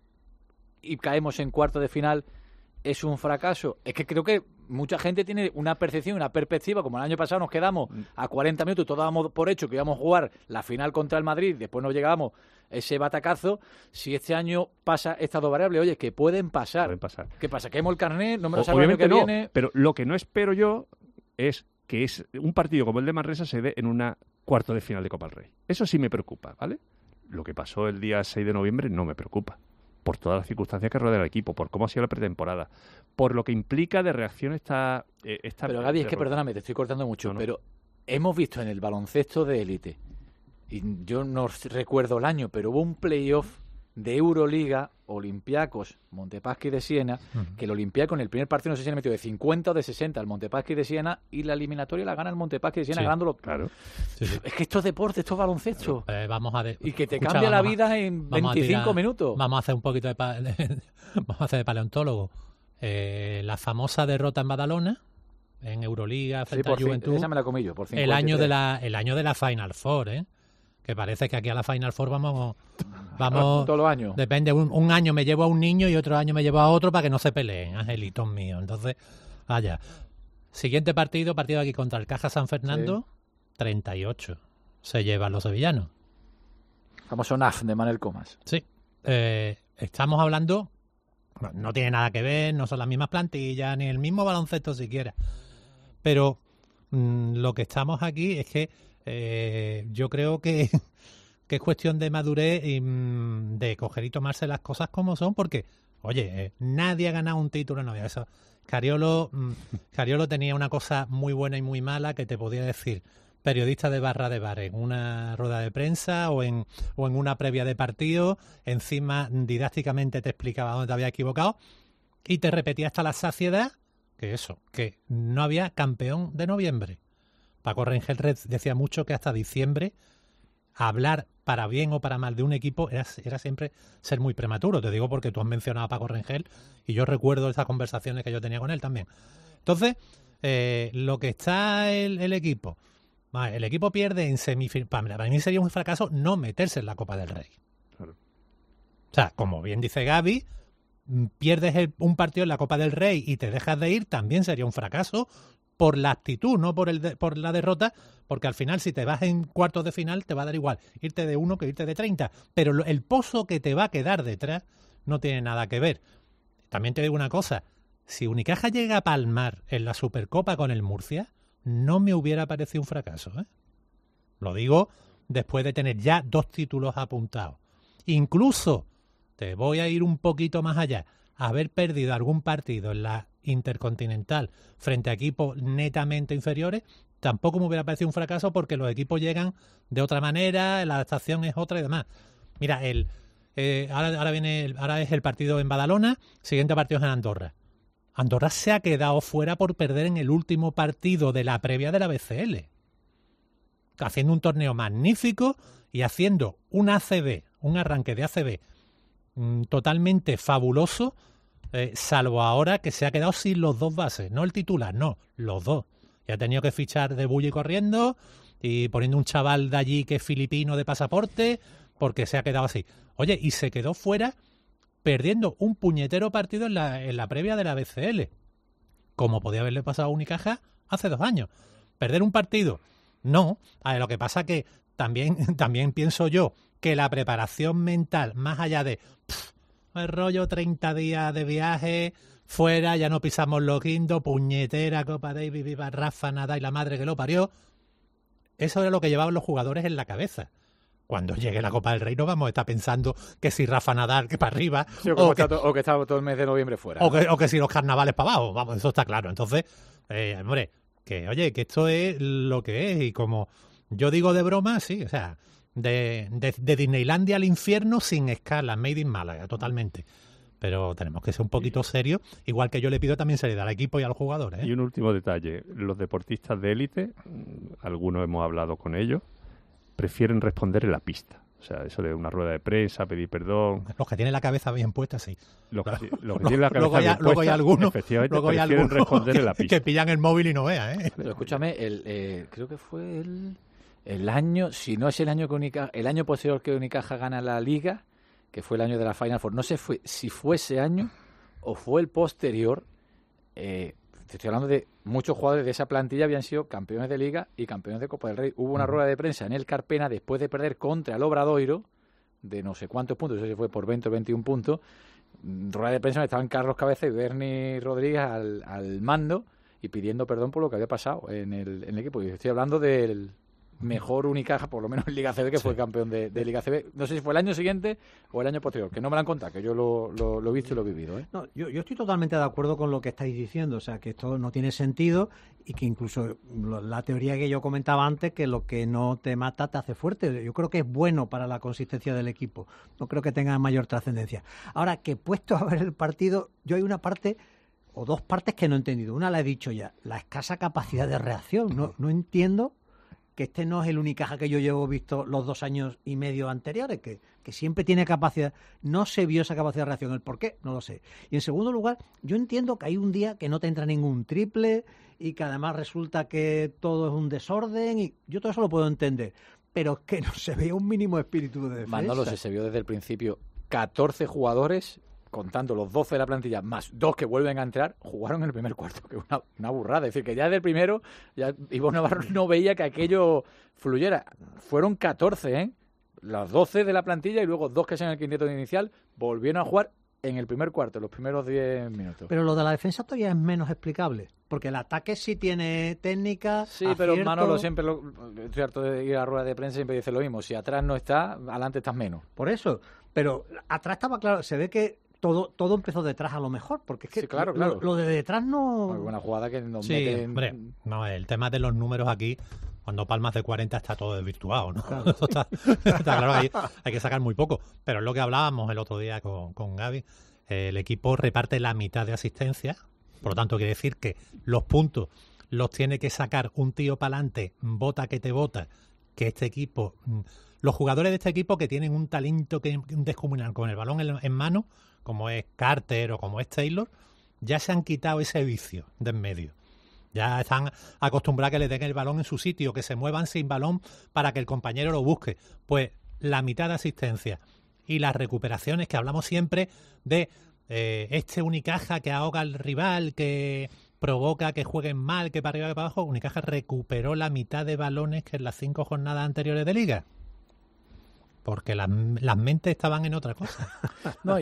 y caemos en cuartos de final, ¿es un fracaso? Es que creo que mucha gente tiene una percepción, una perspectiva, como el año pasado nos quedamos a cuarenta minutos, todos dábamos por hecho que íbamos a jugar la final contra el Madrid, después nos llegábamos ese batacazo. Si este año pasa estas dos variables, oye, que pueden pasar. Pueden pasar. ¿Qué pasa? ¿Quemo el carnet? ¿No me lo O, saco el año que no, viene? Pero lo que no espero yo es que es un partido como el de Manresa se dé en una cuarto de final de Copa del Rey. Eso sí me preocupa, ¿vale? Lo que pasó el día seis de noviembre no me preocupa. Por todas las circunstancias que rodean al equipo, por cómo ha sido la pretemporada, por lo que implica de reacción esta... Eh, esta pero Gaby, es que perdóname, te estoy cortando mucho, no. pero hemos visto en el baloncesto de élite, y yo no recuerdo el año, pero hubo un playoff de Euroliga, Olympiacos, Montepaschi de Siena, uh-huh. que el Olympiacos en el primer partido no sé si le metió de cincuenta o de sesenta al Montepaschi de Siena y la eliminatoria la gana el Montepaschi de Siena sí, ganándolo. Claro. Sí, sí. Es que esto es deporte, esto es baloncesto. Eh, vamos a de... Y que te Escucha, cambia la a... vida en veinticinco tirar... minutos. Vamos a hacer un poquito de, pa... vamos a hacer de paleontólogo. Eh, la famosa derrota en Badalona, en Euroliga, frente sí, a Juventud. Esa me la comí yo, por el año de la El año de la Final Four, ¿eh? Que parece que aquí a la Final Four vamos... Vamos, todos los años. Depende, un, un año me llevo a un niño y otro año me llevo a otro para que no se peleen, angelitos míos. Entonces, vaya. Siguiente partido, partido aquí contra el Caja San Fernando, sí. treinta y ocho. Se llevan los sevillanos. Famoso N A F de Manuel Comas. Sí. Eh, estamos hablando, no tiene nada que ver, no son las mismas plantillas, ni el mismo baloncesto siquiera. Pero mmm, lo que estamos aquí es que eh, yo creo que... que es cuestión de madurez y mmm, de coger y tomarse las cosas como son, porque, oye, eh, nadie ha ganado un título en novia. Eso, Cariolo, mmm, Cariolo tenía una cosa muy buena y muy mala que te podía decir periodista de barra de bar en una rueda de prensa o en, o en una previa de partido, encima didácticamente te explicaba dónde te había equivocado y te repetía hasta la saciedad que eso, que no había campeón de noviembre. Paco Rengel decía mucho que hasta diciembre hablar para bien o para mal de un equipo era, era siempre ser muy prematuro. Te digo porque tú has mencionado a Paco Rengel y yo recuerdo esas conversaciones que yo tenía con él también. Entonces, eh, lo que está el, el equipo, el equipo pierde en semifinal. Para, para mí sería un fracaso no meterse en la Copa del Rey. Claro. O sea, como bien dice Gaby, pierdes el, un partido en la Copa del Rey y te dejas de ir, también sería un fracaso por la actitud, no por el de, por la derrota, porque al final si te vas en cuartos de final te va a dar igual irte de uno que irte de treinta, pero lo, el pozo que te va a quedar detrás no tiene nada que ver. También te digo una cosa, si Unicaja llega a palmar en la Supercopa con el Murcia, no me hubiera parecido un fracaso, ¿eh? Lo digo después de tener ya dos títulos apuntados. Incluso, te voy a ir un poquito más allá, haber perdido algún partido en la Intercontinental frente a equipos netamente inferiores, tampoco me hubiera parecido un fracaso porque los equipos llegan de otra manera, la adaptación es otra y demás. Mira, el eh, ahora, ahora viene el, ahora es el partido en Badalona, siguiente partido es en Andorra. Andorra se ha quedado fuera por perder en el último partido de la previa de la B C L, haciendo un torneo magnífico y haciendo un A C B, un arranque de A C B mmm, totalmente fabuloso. Eh, salvo ahora que se ha quedado sin los dos bases, no el titular, no, los dos. Y ha tenido que fichar de bulla y corriendo y poniendo un chaval de allí que es filipino de pasaporte porque se ha quedado así. Oye, y se quedó fuera perdiendo un puñetero partido en la, en la previa de la B C L, como podía haberle pasado a Unicaja hace dos años. Perder un partido, no. A ver, lo que pasa que también, también pienso yo que la preparación mental, más allá de... Pff, el rollo treinta días de viaje, fuera, ya no pisamos los guindos, puñetera, Copa Davis, viva Rafa Nadal y la madre que lo parió. Eso era lo que llevaban los jugadores en la cabeza. Cuando llegue la Copa del Rey no vamos a estar pensando que si Rafa Nadal que para arriba, sí, o, o, que, que, o que está todo el mes de noviembre fuera. O que, o que si los carnavales para abajo, vamos, eso está claro. Entonces, eh, hombre, que oye, que esto es lo que es y como yo digo de broma, sí, o sea... De, de, de Disneylandia al infierno sin escala, made in Málaga, totalmente. Pero tenemos que ser un poquito serios, igual que yo le pido también seriedad al equipo y a los jugadores, ¿eh? Y un último detalle, los deportistas de élite, algunos hemos hablado con ellos, prefieren responder en la pista. O sea, eso de una rueda de prensa, pedir perdón. Los que tienen la cabeza bien puesta, sí. Los que, los que tienen la cabeza luego hay, bien luego puesta, hay algunos, efectivamente, luego hay prefieren algunos responder que, en la pista. Que pillan el móvil y no vean, ¿eh? Pero escúchame, el, eh, creo que fue el... El año, si no es el año que Unicaja, el año posterior que Unicaja gana la Liga, que fue el año de la Final Four, no sé fue, si fue ese año o fue el posterior, eh, te estoy hablando de muchos jugadores de esa plantilla habían sido campeones de Liga y campeones de Copa del Rey. Hubo una rueda de prensa en el Carpena después de perder contra el Obradoiro, de no sé cuántos puntos, no sé si fue por veinte o veintiún puntos, rueda de prensa donde estaban Carlos Cabeza y Bernie Rodríguez al, al mando y pidiendo perdón por lo que había pasado en el, en el equipo. Y estoy hablando del... mejor Unicaja, por lo menos en Liga C B, que sí. Fue campeón de, de Liga C B. No sé si fue el año siguiente o el año posterior, que no me lo han contado, que yo lo, lo, lo he visto y lo he vivido, ¿eh? No, yo, yo estoy totalmente de acuerdo con lo que estáis diciendo, o sea, que esto no tiene sentido y que incluso la teoría que yo comentaba antes, que lo que no te mata te hace fuerte. Yo creo que es bueno para la consistencia del equipo. No creo que tenga mayor trascendencia. Ahora, que puesto a ver el partido, yo hay una parte... o dos partes que no he entendido. Una la he dicho ya, la escasa capacidad de reacción. No, no entiendo que este no es el Unicaja que yo llevo visto los dos años y medio anteriores, que, que siempre tiene capacidad. No se vio esa capacidad de reacción. ¿El por qué? No lo sé. Y en segundo lugar, yo entiendo que hay un día que no te entra ningún triple y que además resulta que todo es un desorden y yo todo eso lo puedo entender. Pero es que no se ve un mínimo espíritu de defensa. Manolo, se, se vio desde el principio catorce jugadores, contando los doce de la plantilla, más dos que vuelven a entrar, jugaron en el primer cuarto, que es una, una burrada. Es decir, que ya desde el primero, ya Ivonne Navarro no veía que aquello fluyera. Fueron catorce, ¿eh? Los doce de la plantilla y luego dos que son en el quinteto inicial, volvieron a jugar en el primer cuarto, los primeros diez minutos. Pero lo de la defensa todavía es menos explicable, porque el ataque sí tiene técnica, sí, acierto. Pero Manolo siempre, lo, estoy harto de ir a la rueda de prensa, siempre dice lo mismo, si atrás no está, adelante estás menos. Por eso, pero atrás estaba claro, se ve que todo todo empezó detrás a lo mejor, porque es que sí, claro, lo, claro. lo de detrás no... Muy buena jugada que nos sí, mete en... hombre, no, el tema de los números aquí, cuando palmas de cuarenta está todo desvirtuado, ¿no? Claro. está, está claro que hay, hay que sacar muy poco, pero es lo que hablábamos el otro día con, con Gaby. El equipo reparte la mitad de asistencia, por lo tanto quiere decir que los puntos los tiene que sacar un tío para adelante, bota que te bota, que este equipo los jugadores de este equipo que tienen un talento que descomunal con el balón en, en mano, como es Carter o como es Taylor, ya se han quitado ese vicio de en medio. Ya están acostumbrados a que le den el balón en su sitio, que se muevan sin balón para que el compañero lo busque. Pues la mitad de asistencia y las recuperaciones, que hablamos siempre de eh, este Unicaja que ahoga al rival, que provoca que jueguen mal, que para arriba, que para abajo. Unicaja recuperó la mitad de balones que en las cinco jornadas anteriores de Liga. Porque las, las mentes estaban en otra cosa. No, y,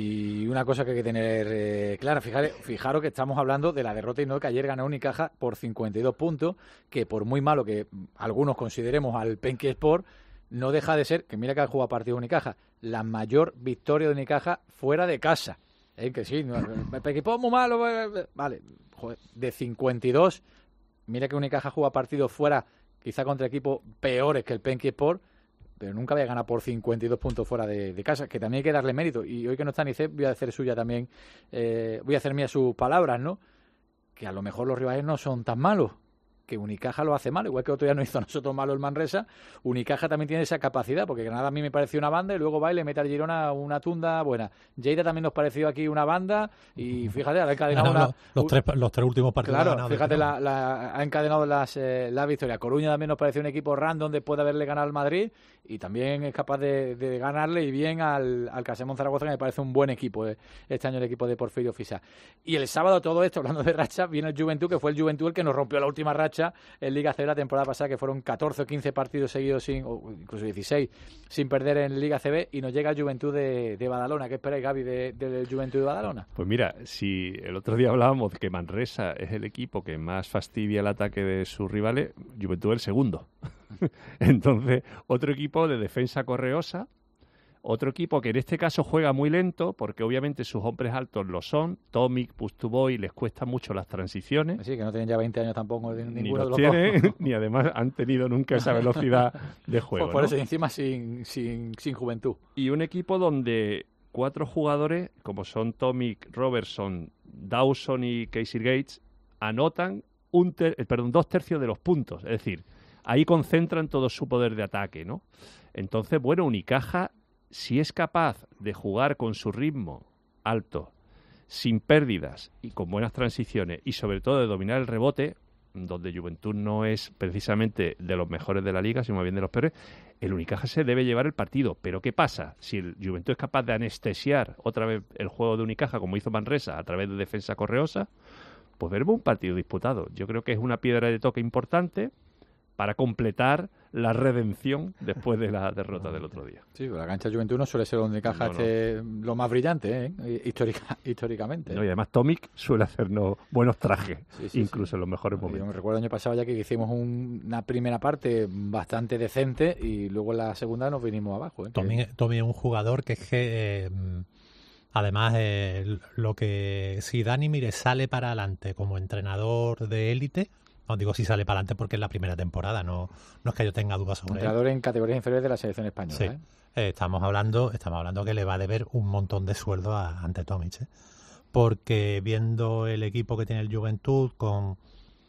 y una cosa que hay que tener eh, clara, fijaros, fijaros que estamos hablando de la derrota y no que ayer ganó Unicaja por cincuenta y dos puntos, que por muy malo que algunos consideremos al Penque Sport, no deja de ser, que mira que ha jugado partido Unicaja, la mayor victoria de Unicaja fuera de casa. ¿Eh? Que sí, el Penque Sport muy malo, vale, joder, de cincuenta y dos, mira que Unicaja juega partidos fuera, quizá contra equipos peores que el Penque Sport, pero nunca había ganado por cincuenta y dos puntos fuera de, de casa, que también hay que darle mérito. Y hoy que no está Nicep, voy a hacer suya también, eh, voy a hacer mía sus palabras, ¿no? Que a lo mejor los rivales no son tan malos, que Unicaja lo hace mal, igual que otro día nos hizo a nosotros malo el Manresa. Unicaja también tiene esa capacidad, porque Granada a mí me pareció una banda y luego va y le mete al Girona una tunda buena. Lleida también nos pareció aquí una banda y fíjate, ha encadenado una... Los, los, tres, los tres últimos partidos. Claro, ganados, fíjate, la, la, ha encadenado las, eh, las victorias. Coruña también nos pareció un equipo random después de haberle ganado al Madrid y también es capaz de, de ganarle y bien al, al Casemón Zaragoza, que me parece un buen equipo eh, este año el equipo de Porfirio Fisac. Y el sábado todo esto, hablando de racha, viene el Juventud, que fue el Juventud el que nos rompió la última racha en Liga C B la temporada pasada, que fueron catorce o quince partidos seguidos, sin, o incluso dieciséis, sin perder en Liga C B, y nos llega el Juventud de, de Badalona. ¿Qué esperáis, Gaby, del de, de Juventud de Badalona? Pues mira, si el otro día hablábamos de que Manresa es el equipo que más fastidia el ataque de sus rivales, Juventud es el segundo. Entonces, otro equipo de defensa correosa, otro equipo que en este caso juega muy lento, porque obviamente sus hombres altos lo son. Tomic, Pustuboy, les cuestan mucho las transiciones. Sí, que no tienen ya veinte años tampoco de ninguno ni los de los tienen, dos. Ni además han tenido nunca esa velocidad de juego. Pues por ¿no? eso, encima sin, sin, sin juventud. Y un equipo donde cuatro jugadores, como son Tomic, Robertson, Dawson y Casey Gates, anotan un ter perdón, dos tercios de los puntos. Es decir, ahí concentran todo su poder de ataque, ¿no? Entonces, bueno, Unicaja, si es capaz de jugar con su ritmo alto, sin pérdidas y con buenas transiciones y sobre todo de dominar el rebote, donde Juventud no es precisamente de los mejores de la liga, sino más bien de los peores, el Unicaja se debe llevar el partido. Pero ¿qué pasa? Si el Juventud es capaz de anestesiar otra vez el juego de Unicaja, como hizo Manresa, a través de defensa correosa, pues veremos un partido disputado. Yo creo que es una piedra de toque importante para completar la redención después de la derrota del otro día. Sí, pero la cancha de Juventud no suele ser donde encaja no, no. este lo más brillante, ¿eh? Histórica, históricamente. No, y además Tomic suele hacernos buenos trajes, sí, sí, incluso sí. en los mejores momentos. Yo me recuerdo el año pasado ya que hicimos un, una primera parte bastante decente y luego en la segunda nos vinimos abajo. ¿eh? Tomic es un jugador que es que... Eh, Además, eh, lo que si Dani Mire sale para adelante como entrenador de élite, no digo si sale para adelante porque es la primera temporada, no, no es que yo tenga dudas sobre entrenador él. en categorías inferiores de la selección española. Sí. ¿eh? Eh, estamos hablando, estamos hablando que le va a deber un montón de sueldo a, ante Tomic, ¿eh? Porque viendo el equipo que tiene el Juventud con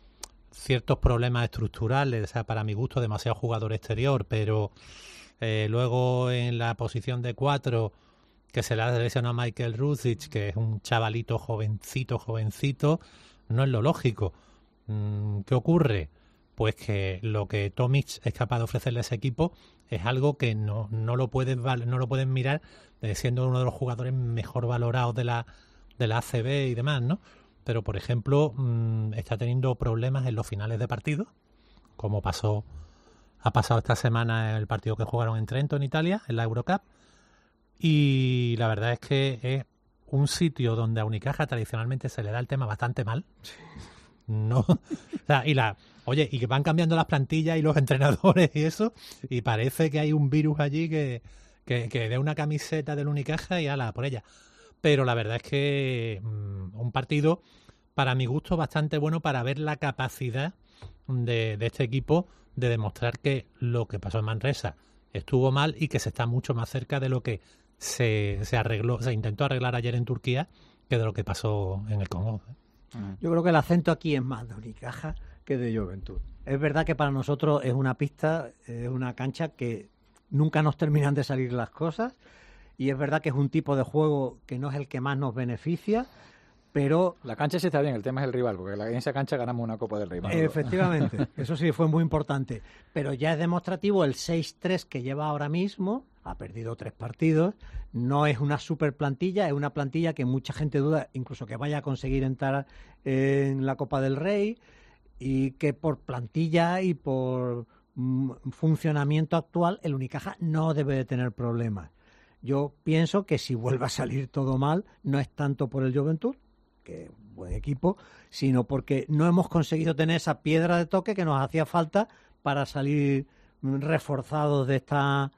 ciertos problemas estructurales, o sea, para mi gusto demasiado jugador exterior, pero eh, luego en la posición de cuatro que se le ha lesionado a Michael Ruzic, que es un chavalito jovencito, jovencito, no es lo lógico. ¿Qué ocurre? Pues que lo que Tomic es capaz de ofrecerle a ese equipo es algo que no, no lo pueden no lo pueden mirar eh, siendo uno de los jugadores mejor valorados de la de la A C B y demás, ¿no? Pero, por ejemplo, mmm, está teniendo problemas en los finales de partido, como pasó ha pasado esta semana en el partido que jugaron en Trento, en Italia, en la Eurocup. Y la verdad es que es un sitio donde a Unicaja tradicionalmente se le da el tema bastante mal. No, o sea, y la, oye, y que van cambiando las plantillas y los entrenadores y eso, y parece que hay un virus allí que, que, que dé una camiseta del Unicaja y ala, por ella. Pero la verdad es que um, un partido, para mi gusto, bastante bueno para ver la capacidad de, de este equipo de demostrar que lo que pasó en Manresa estuvo mal y que se está mucho más cerca de lo que se, se arregló, se intentó arreglar ayer en Turquía que de lo que pasó en el Congo. Yo creo que el acento aquí es más de Unicaja que de Juventud. Es verdad que para nosotros es una pista, es una cancha que nunca nos terminan de salir las cosas, y es verdad que es un tipo de juego que no es el que más nos beneficia, pero... La cancha sí está bien, el tema es el rival, porque en esa cancha ganamos una Copa del Rey. Efectivamente, eso sí fue muy importante, pero ya es demostrativo el seis tres que lleva ahora mismo, ha perdido tres partidos, no es una super plantilla, es una plantilla que mucha gente duda incluso que vaya a conseguir entrar en la Copa del Rey, y que por plantilla y por mm, funcionamiento actual el Unicaja no debe de tener problemas. Yo pienso que si vuelve a salir todo mal, no es tanto por el Juventud, que es un buen equipo, sino porque no hemos conseguido tener esa piedra de toque que nos hacía falta para salir reforzados de esta...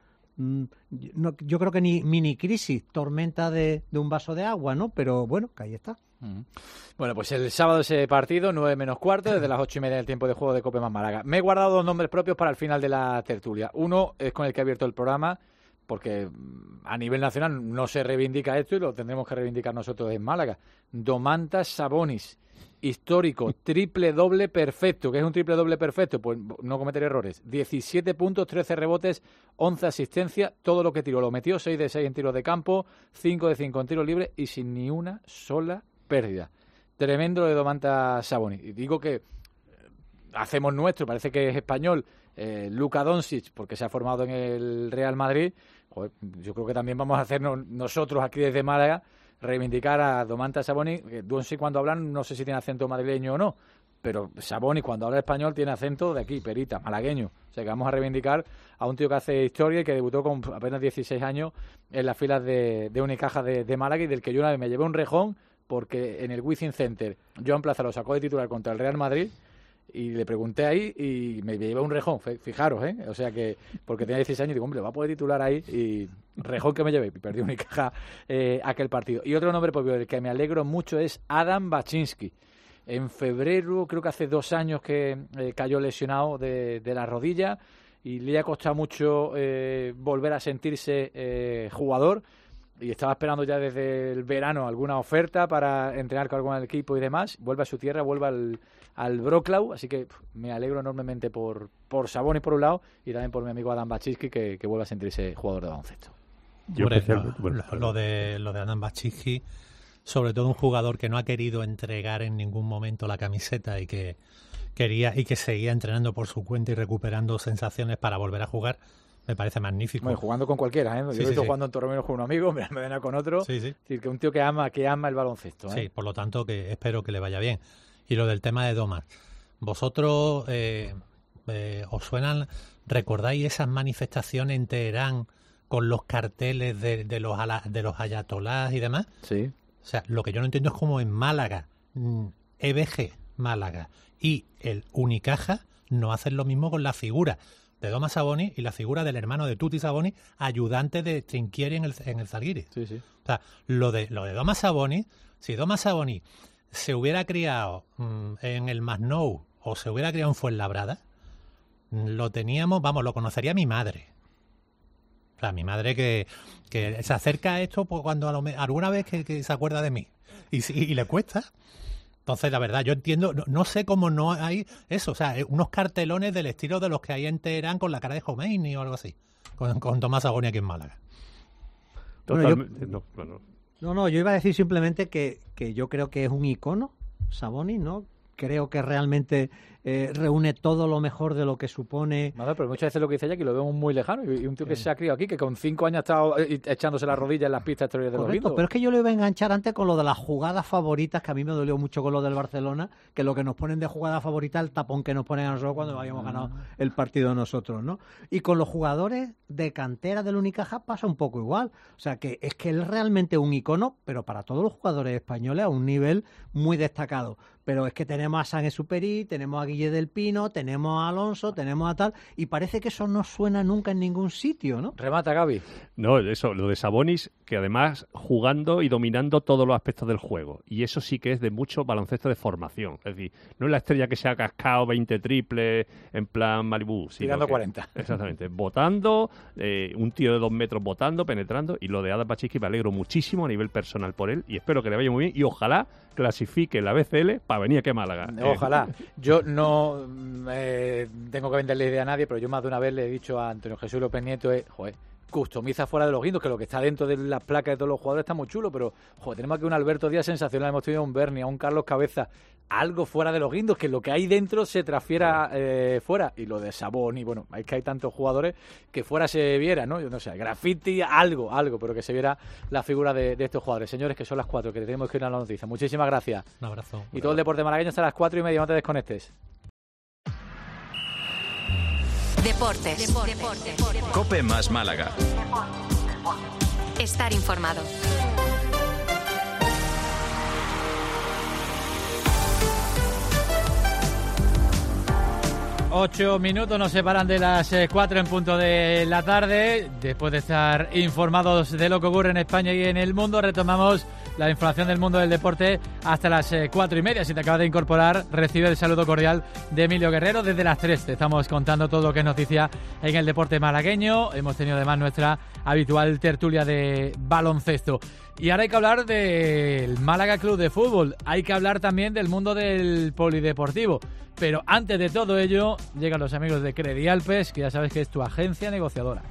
No, yo creo que ni mini crisis, tormenta de, de un vaso de agua, ¿no? Pero bueno, que ahí está. Uh-huh. Bueno, pues el sábado ese partido, nueve menos cuarto, desde las ocho y media del tiempo de juego de Copa más Málaga. Me he guardado dos nombres propios para el final de la tertulia. Uno es con el que he abierto el programa, porque a nivel nacional no se reivindica esto y lo tendremos que reivindicar nosotros en Málaga. Domantas Sabonis, histórico, triple doble perfecto. ¿Qué es un triple doble perfecto? Pues no cometer errores. diecisiete puntos, trece rebotes, once asistencias, todo lo que tiró lo metió, seis de seis en tiros de campo, cinco de cinco en tiros libres y sin ni una sola pérdida. Tremendo de Domantas Sabonis. Y digo que hacemos nuestro, parece que es español, eh, Luka Doncic, porque se ha formado en el Real Madrid. Joder, yo creo que también vamos a hacernos nosotros aquí desde Málaga reivindicar a Domantas Sabonis. Doncic cuando hablan no sé si tiene acento madrileño o no, pero Sabonis cuando habla español tiene acento de aquí, perita, malagueño. O sea que vamos a reivindicar a un tío que hace historia y que debutó con apenas dieciséis años en las filas de, de Unicaja de, de Málaga, y del que yo una vez me llevé un rejón porque en el Wizzing Center Joan Plaza lo sacó de titular contra el Real Madrid y le pregunté ahí y me llevé un rejón, fijaros, ¿eh? O sea que, porque tenía dieciséis años y digo, hombre, va a poder titular ahí, y rejón que me llevé, y perdí Unicaja eh, aquel partido. Y otro nombre propio del que me alegro mucho es Adam Baczynski. En febrero, creo que hace dos años que eh, cayó lesionado de, de la rodilla y le ha costado mucho eh, volver a sentirse eh, jugador, y estaba esperando ya desde el verano alguna oferta para entrenar con algún equipo y demás. Vuelve a su tierra, vuelve al, al Wrocław, así que pff, me alegro enormemente por, por Sabonis por un lado y también por mi amigo Adam Baczynski, que, que vuelve a sentirse jugador de baloncesto. Yo Hombre, lo, bueno, lo, lo, de, lo de Adam Baczynski, sobre todo un jugador que no ha querido entregar en ningún momento la camiseta y que quería y que seguía entrenando por su cuenta y recuperando sensaciones para volver a jugar, me parece magnífico. Bueno, jugando con cualquiera, ¿eh? Yo sí, he visto sí, jugando sí. en Torremolinos con un amigo, me ven con otro. Sí, sí. Es decir, que un tío que ama, que ama el baloncesto, ¿eh? Sí, por lo tanto, que espero que le vaya bien. Y lo del tema de Domas. ¿Vosotros eh, eh, os suenan, recordáis esas manifestaciones en Teherán con los carteles de, de los ala, de los ayatolás y demás? Sí. O sea, lo que yo no entiendo es cómo en Málaga, E B G Málaga y el Unicaja no hacen lo mismo con la figura de Domas Sabonis y la figura del hermano de Tuti Sabonis, ayudante de Trinchieri en el, en el Zalgiris. Sí, sí. O sea, lo de, lo de Domas Sabonis, si Domas Sabonis se hubiera criado mmm, en el Masnou o se hubiera criado en Fuenlabrada, lo teníamos, vamos, lo conocería mi madre. O sea, mi madre que, que se acerca a esto pues, cuando a lo, alguna vez que, que se acuerda de mí y, y, y le cuesta. Entonces, la verdad, yo entiendo, no, no sé cómo no hay eso, o sea, unos cartelones del estilo de los que hay en Teherán con la cara de Khomeini o algo así, con, con Tomás Sabonis aquí en Málaga. Totalmente, bueno, yo, no, no. no, no, yo iba a decir simplemente que, que yo creo que es un icono, Sabonis, ¿no? Creo que realmente eh, reúne todo lo mejor de lo que supone. Nada, pero muchas veces lo que dice ella que lo vemos muy lejano, y un tío que sí. se ha criado aquí, que con cinco años ha estado echándose las rodillas en las pistas exteriores de los lindos. Pero es que yo lo iba a enganchar antes con lo de las jugadas favoritas, que a mí me dolió mucho con lo del Barcelona, que lo que nos ponen de jugada favorita es el tapón que nos ponen a nosotros cuando habíamos ganado el partido nosotros, ¿no? Y con los jugadores de cantera del Unicaja pasa un poco igual. O sea, que es que él es realmente un icono, pero para todos los jugadores españoles a un nivel muy destacado. Pero es que tenemos a San Exupéry, tenemos a Guille del Pino, tenemos a Alonso, tenemos a tal, y parece que eso no suena nunca en ningún sitio, ¿no? Remata, Gaby. No, eso, lo de Sabonis, que además jugando y dominando todos los aspectos del juego. Y eso sí que es de mucho baloncesto de formación. Es decir, no es la estrella que se ha cascado veinte triples en plan Malibu. Tirando que, cuarenta. Exactamente. Botando, eh, un tío de dos metros botando, penetrando. Y lo de Adam Baczynski me alegro muchísimo a nivel personal por él. Y espero que le vaya muy bien. Y ojalá clasifique la B C L para venir aquí a Málaga. Ojalá. Yo no no eh, tengo que venderle idea a nadie, pero yo más de una vez le he dicho a Antonio Jesús López Nieto, eh, joder, customiza fuera de los guindos, que lo que está dentro de las placas de todos los jugadores está muy chulo, pero joder, tenemos aquí un Alberto Díaz sensacional, hemos tenido un Berni, a un Carlos Cabeza, algo fuera de los guindos, que lo que hay dentro se transfiera eh, fuera, y lo de Sabón, y bueno, es que hay tantos jugadores que fuera se viera, ¿no? Yo no sé, graffiti, algo, algo, pero que se viera la figura de, de estos jugadores. Señores, que son las cuatro, que tenemos que ir a la noticia. Muchísimas gracias. Un abrazo. Y todo el deporte malagueño hasta las cuatro y media, no te desconectes. Deportes. Deportes. Deportes. Cope más Málaga. Estar informado. Ocho minutos nos separan de las eh, cuatro en punto de la tarde. Después de estar informados de lo que ocurre en España y en el mundo, retomamos la información del mundo del deporte hasta las eh, cuatro y media. Si te acabas de incorporar, recibe el saludo cordial de Emilio Guerrero. Desde las tres te estamos contando todo lo que es noticia en el deporte malagueño. Hemos tenido además nuestra habitual tertulia de baloncesto. Y ahora hay que hablar del Málaga Club de Fútbol. Hay que hablar también del mundo del polideportivo. Pero antes de todo ello, llegan los amigos de Credialpes, que ya sabes que es tu agencia negociadora.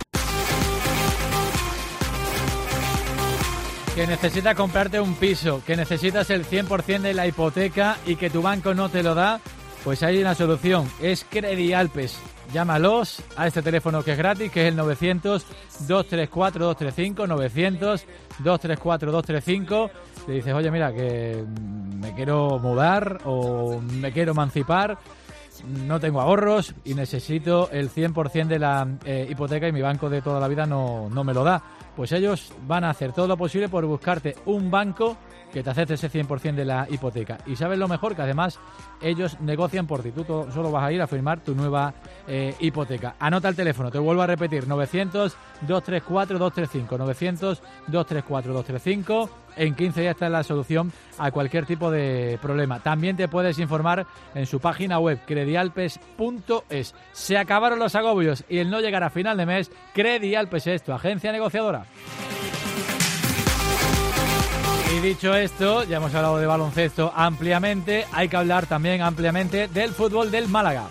Que necesitas comprarte un piso, que necesitas el cien por ciento de la hipoteca y que tu banco no te lo da, pues hay una solución, es Credialpes. Llámalos a este teléfono que es gratis, que es el novecientos, dos tres cuatro, dos tres cinco, novecientos, dos tres cuatro, dos tres cinco. Le dices, oye, mira, que me quiero mudar o me quiero emancipar, no tengo ahorros y necesito el cien por ciento de la eh, hipoteca y mi banco de toda la vida no, no me lo da. Pues ellos van a hacer todo lo posible por buscarte un banco que te acepte ese cien por ciento de la hipoteca. Y sabes lo mejor, que además ellos negocian por ti. Tú to- solo vas a ir a firmar tu nueva eh, hipoteca. Anota el teléfono, te vuelvo a repetir, novecientos, dos tres cuatro, dos tres cinco, novecientos, dos tres cuatro, dos tres cinco. En quince días está la solución a cualquier tipo de problema. También te puedes informar en su página web, credialpes punto es. Se acabaron los agobios y el no llegar a final de mes, Credialpes es tu agencia negociadora. Y dicho esto, ya hemos hablado de baloncesto ampliamente, hay que hablar también ampliamente del fútbol del Málaga.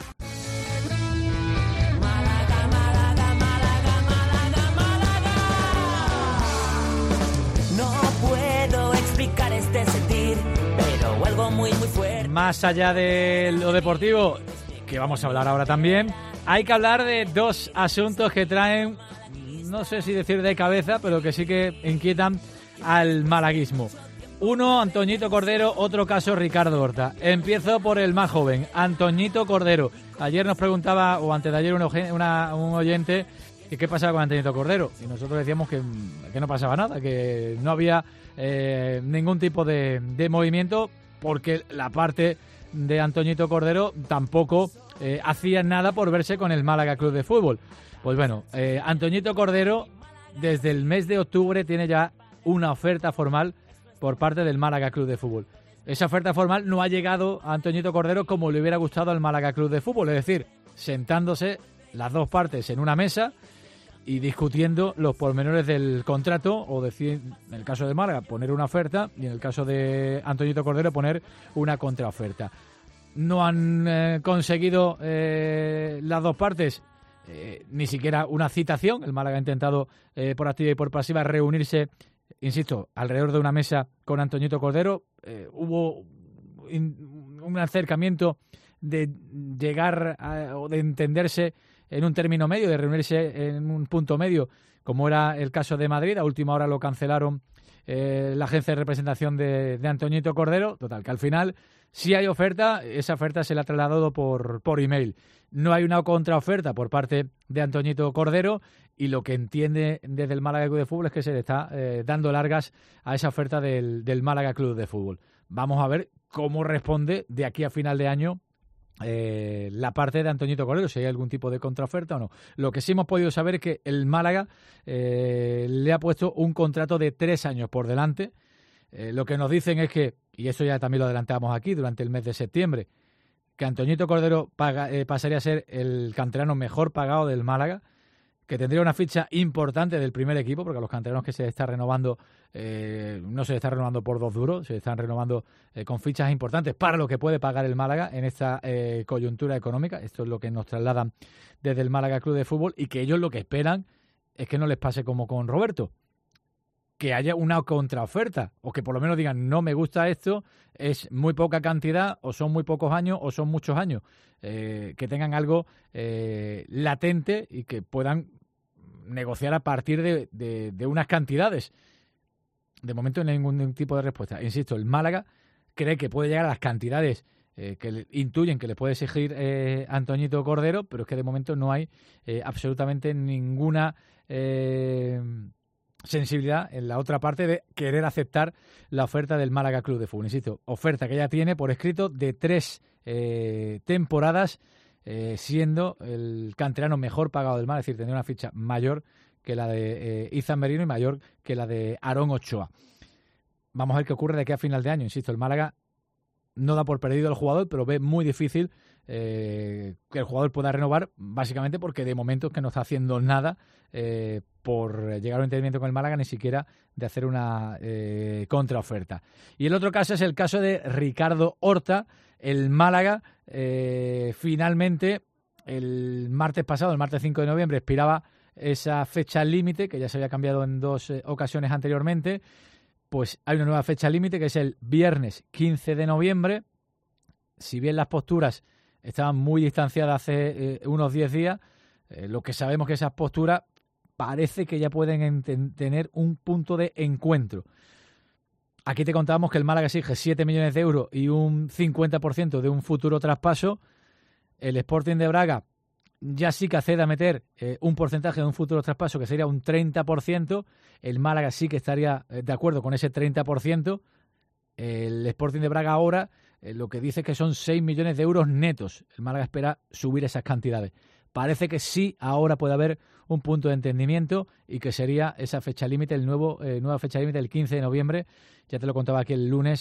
Málaga, Málaga, Málaga, Málaga, Málaga. No puedo explicar este sentir, pero algo muy muy fuerte. Más allá de lo deportivo, que vamos a hablar ahora también, hay que hablar de dos asuntos que traen, no sé si decir de cabeza, pero que sí que inquietan al malaguismo. Uno, Antoñito Cordero, otro caso, Ricardo Horta. Empiezo por el más joven, Antoñito Cordero. Ayer nos preguntaba, o antes de ayer, un, una, un oyente, que qué pasaba con Antoñito Cordero. Y nosotros decíamos que, que no pasaba nada, que no había eh, ningún tipo de, de movimiento, porque la parte de Antoñito Cordero tampoco eh, hacía nada por verse con el Málaga Club de Fútbol. Pues bueno, eh, Antoñito Cordero, desde el mes de octubre, tiene ya una oferta formal por parte del Málaga Club de Fútbol. Esa oferta formal no ha llegado a Antoñito Cordero como le hubiera gustado al Málaga Club de Fútbol, es decir, sentándose las dos partes en una mesa y discutiendo los pormenores del contrato, o decir, en el caso de Málaga, poner una oferta, y en el caso de Antoñito Cordero, poner una contraoferta. No han eh, conseguido eh, las dos partes eh, ni siquiera una citación. El Málaga ha intentado eh, por activa y por pasiva reunirse, insisto, alrededor de una mesa con Antoñito Cordero. Eh, hubo in, un acercamiento de llegar a, o de entenderse en un término medio, de reunirse en un punto medio, como era el caso de Madrid. A última hora lo cancelaron eh, la agencia de representación de, de Antoñito Cordero. Total, que al final, si hay oferta, esa oferta se la ha trasladado por, por email. No hay una contraoferta por parte de Antoñito Cordero, y lo que entiende desde el Málaga Club de Fútbol es que se le está eh, dando largas a esa oferta del, del Málaga Club de Fútbol. Vamos a ver cómo responde de aquí a final de año eh, la parte de Antoñito Cordero, si hay algún tipo de contraoferta o no. Lo que sí hemos podido saber es que el Málaga eh, le ha puesto un contrato de tres años por delante. Eh, lo que nos dicen es que, y eso ya también lo adelantamos aquí durante el mes de septiembre, que Antoñito Cordero paga, eh, pasaría a ser el canterano mejor pagado del Málaga, que tendría una ficha importante del primer equipo, porque a los canteranos que se está renovando eh, no se está renovando por dos duros, se están renovando eh, con fichas importantes para lo que puede pagar el Málaga en esta eh, coyuntura económica. Esto es lo que nos trasladan desde el Málaga Club de Fútbol, y que ellos lo que esperan es que no les pase como con Roberto, que haya una contraoferta, o que por lo menos digan, no me gusta esto, es muy poca cantidad, o son muy pocos años, o son muchos años, eh, que tengan algo eh, latente y que puedan negociar a partir de, de, de unas cantidades. De momento no hay ningún tipo de respuesta. Insisto, el Málaga cree que puede llegar a las cantidades eh, que le, intuyen que le puede exigir eh, Antoñito Cordero, pero es que de momento no hay eh, absolutamente ninguna eh, sensibilidad en la otra parte de querer aceptar la oferta del Málaga Club de Fútbol. Insisto, oferta que ya tiene por escrito de tres eh, temporadas, Eh, siendo el canterano mejor pagado del Málaga, es decir, tendría una ficha mayor que la de eh, Izan Merino y mayor que la de Aarón Ochoa. Vamos a ver qué ocurre de aquí a final de año. Insisto, el Málaga no da por perdido al jugador, pero ve muy difícil eh, que el jugador pueda renovar, básicamente porque de momento es que no está haciendo nada eh, por llegar a un entendimiento con el Málaga, ni siquiera de hacer una eh, contraoferta. Y el otro caso es el caso de Ricardo Horta. El Málaga eh, finalmente el martes pasado, el martes cinco de noviembre, expiraba esa fecha límite, que ya se había cambiado en dos eh, ocasiones anteriormente. Pues hay una nueva fecha límite, que es el viernes quince de noviembre. Si bien las posturas estaban muy distanciadas hace eh, unos diez días, eh, lo que sabemos que esas posturas parece que ya pueden enten- tener un punto de encuentro. Aquí te contábamos que el Málaga exige siete millones de euros y un cincuenta por ciento de un futuro traspaso. El Sporting de Braga ya sí que accede a meter eh, un porcentaje de un futuro traspaso que sería un treinta por ciento. El Málaga sí que estaría eh, de acuerdo con ese treinta por ciento. El Sporting de Braga ahora eh, lo que dice es que son seis millones de euros netos. El Málaga espera subir esas cantidades. Parece que sí, ahora puede haber un punto de entendimiento y que sería esa fecha límite, el nuevo eh, nueva fecha límite, el quince de noviembre. Ya te lo contaba aquí el lunes,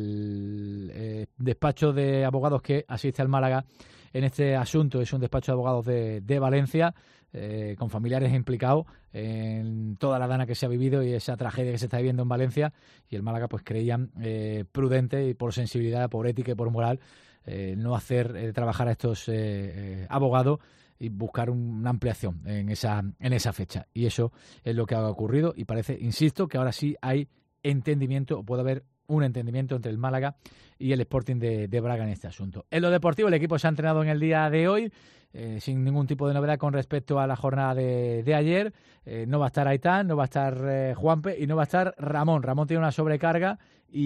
el eh, despacho de abogados que asiste al Málaga en este asunto es un despacho de abogados de, de Valencia, eh, con familiares implicados en toda la dana que se ha vivido y esa tragedia que se está viviendo en Valencia, y el Málaga pues creían eh, prudente y por sensibilidad, por ética y por moral, eh, no hacer eh, trabajar a estos eh, eh, abogados y buscar una ampliación en esa en esa fecha. Y eso es lo que ha ocurrido y parece, insisto, que ahora sí hay entendimiento, o puede haber un entendimiento entre el Málaga y el Sporting de, de Braga en este asunto. En lo deportivo, el equipo se ha entrenado en el día de hoy, eh, sin ningún tipo de novedad con respecto a la jornada de, de ayer. Eh, no va a estar Aitán, no va a estar eh, Juanpe y no va a estar Ramón. Ramón tiene una sobrecarga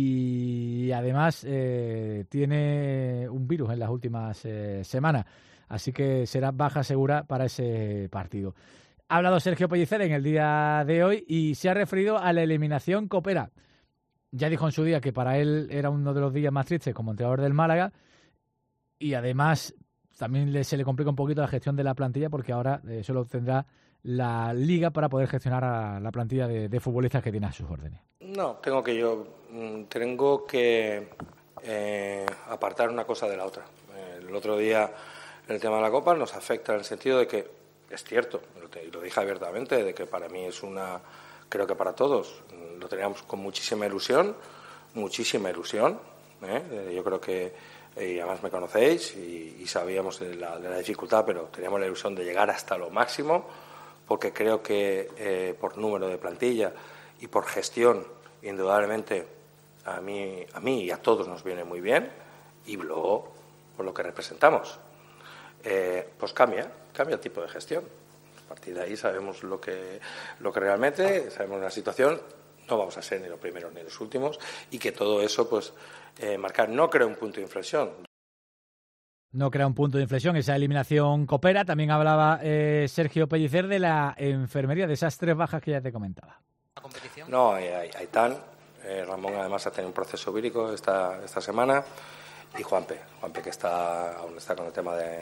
y además eh, tiene un virus en las últimas eh, semanas. Así que será baja segura para ese partido. Ha hablado Sergio Pellicer en el día de hoy y se ha referido a la eliminación copera. Ya dijo en su día que para él era uno de los días más tristes como entrenador del Málaga, y además también le, se le complica un poquito la gestión de la plantilla, porque ahora eh, solo tendrá la Liga para poder gestionar a la plantilla de, de futbolistas que tiene a sus órdenes. No, tengo que yo tengo que eh, apartar una cosa de la otra. El otro día el tema de la Copa nos afecta en el sentido de que es cierto, y lo dije abiertamente, de que para mí es una, creo que para todos, lo teníamos con muchísima ilusión, muchísima ilusión, ¿eh? Yo creo que, y además me conocéis y, y sabíamos de la, de la dificultad, pero teníamos la ilusión de llegar hasta lo máximo, porque creo que eh, por número de plantilla y por gestión, indudablemente a mí, a mí y a todos nos viene muy bien, y luego por lo que representamos. Eh, pues cambia, cambia el tipo de gestión. A partir de ahí sabemos lo que, lo que realmente, sabemos la situación, no vamos a ser ni los primeros ni los últimos, y que todo eso, pues, eh, marcar, no crea un punto de inflexión. No crea un punto de inflexión esa eliminación copera. También hablaba eh, Sergio Pellicer de la enfermería, de esas tres bajas que ya te comentaba. ¿La competición? No, hay, hay, hay tan, eh, Ramón además ha tenido un proceso vírico esta, esta semana, y Juanpe, Juanpe que está aún está con el tema de,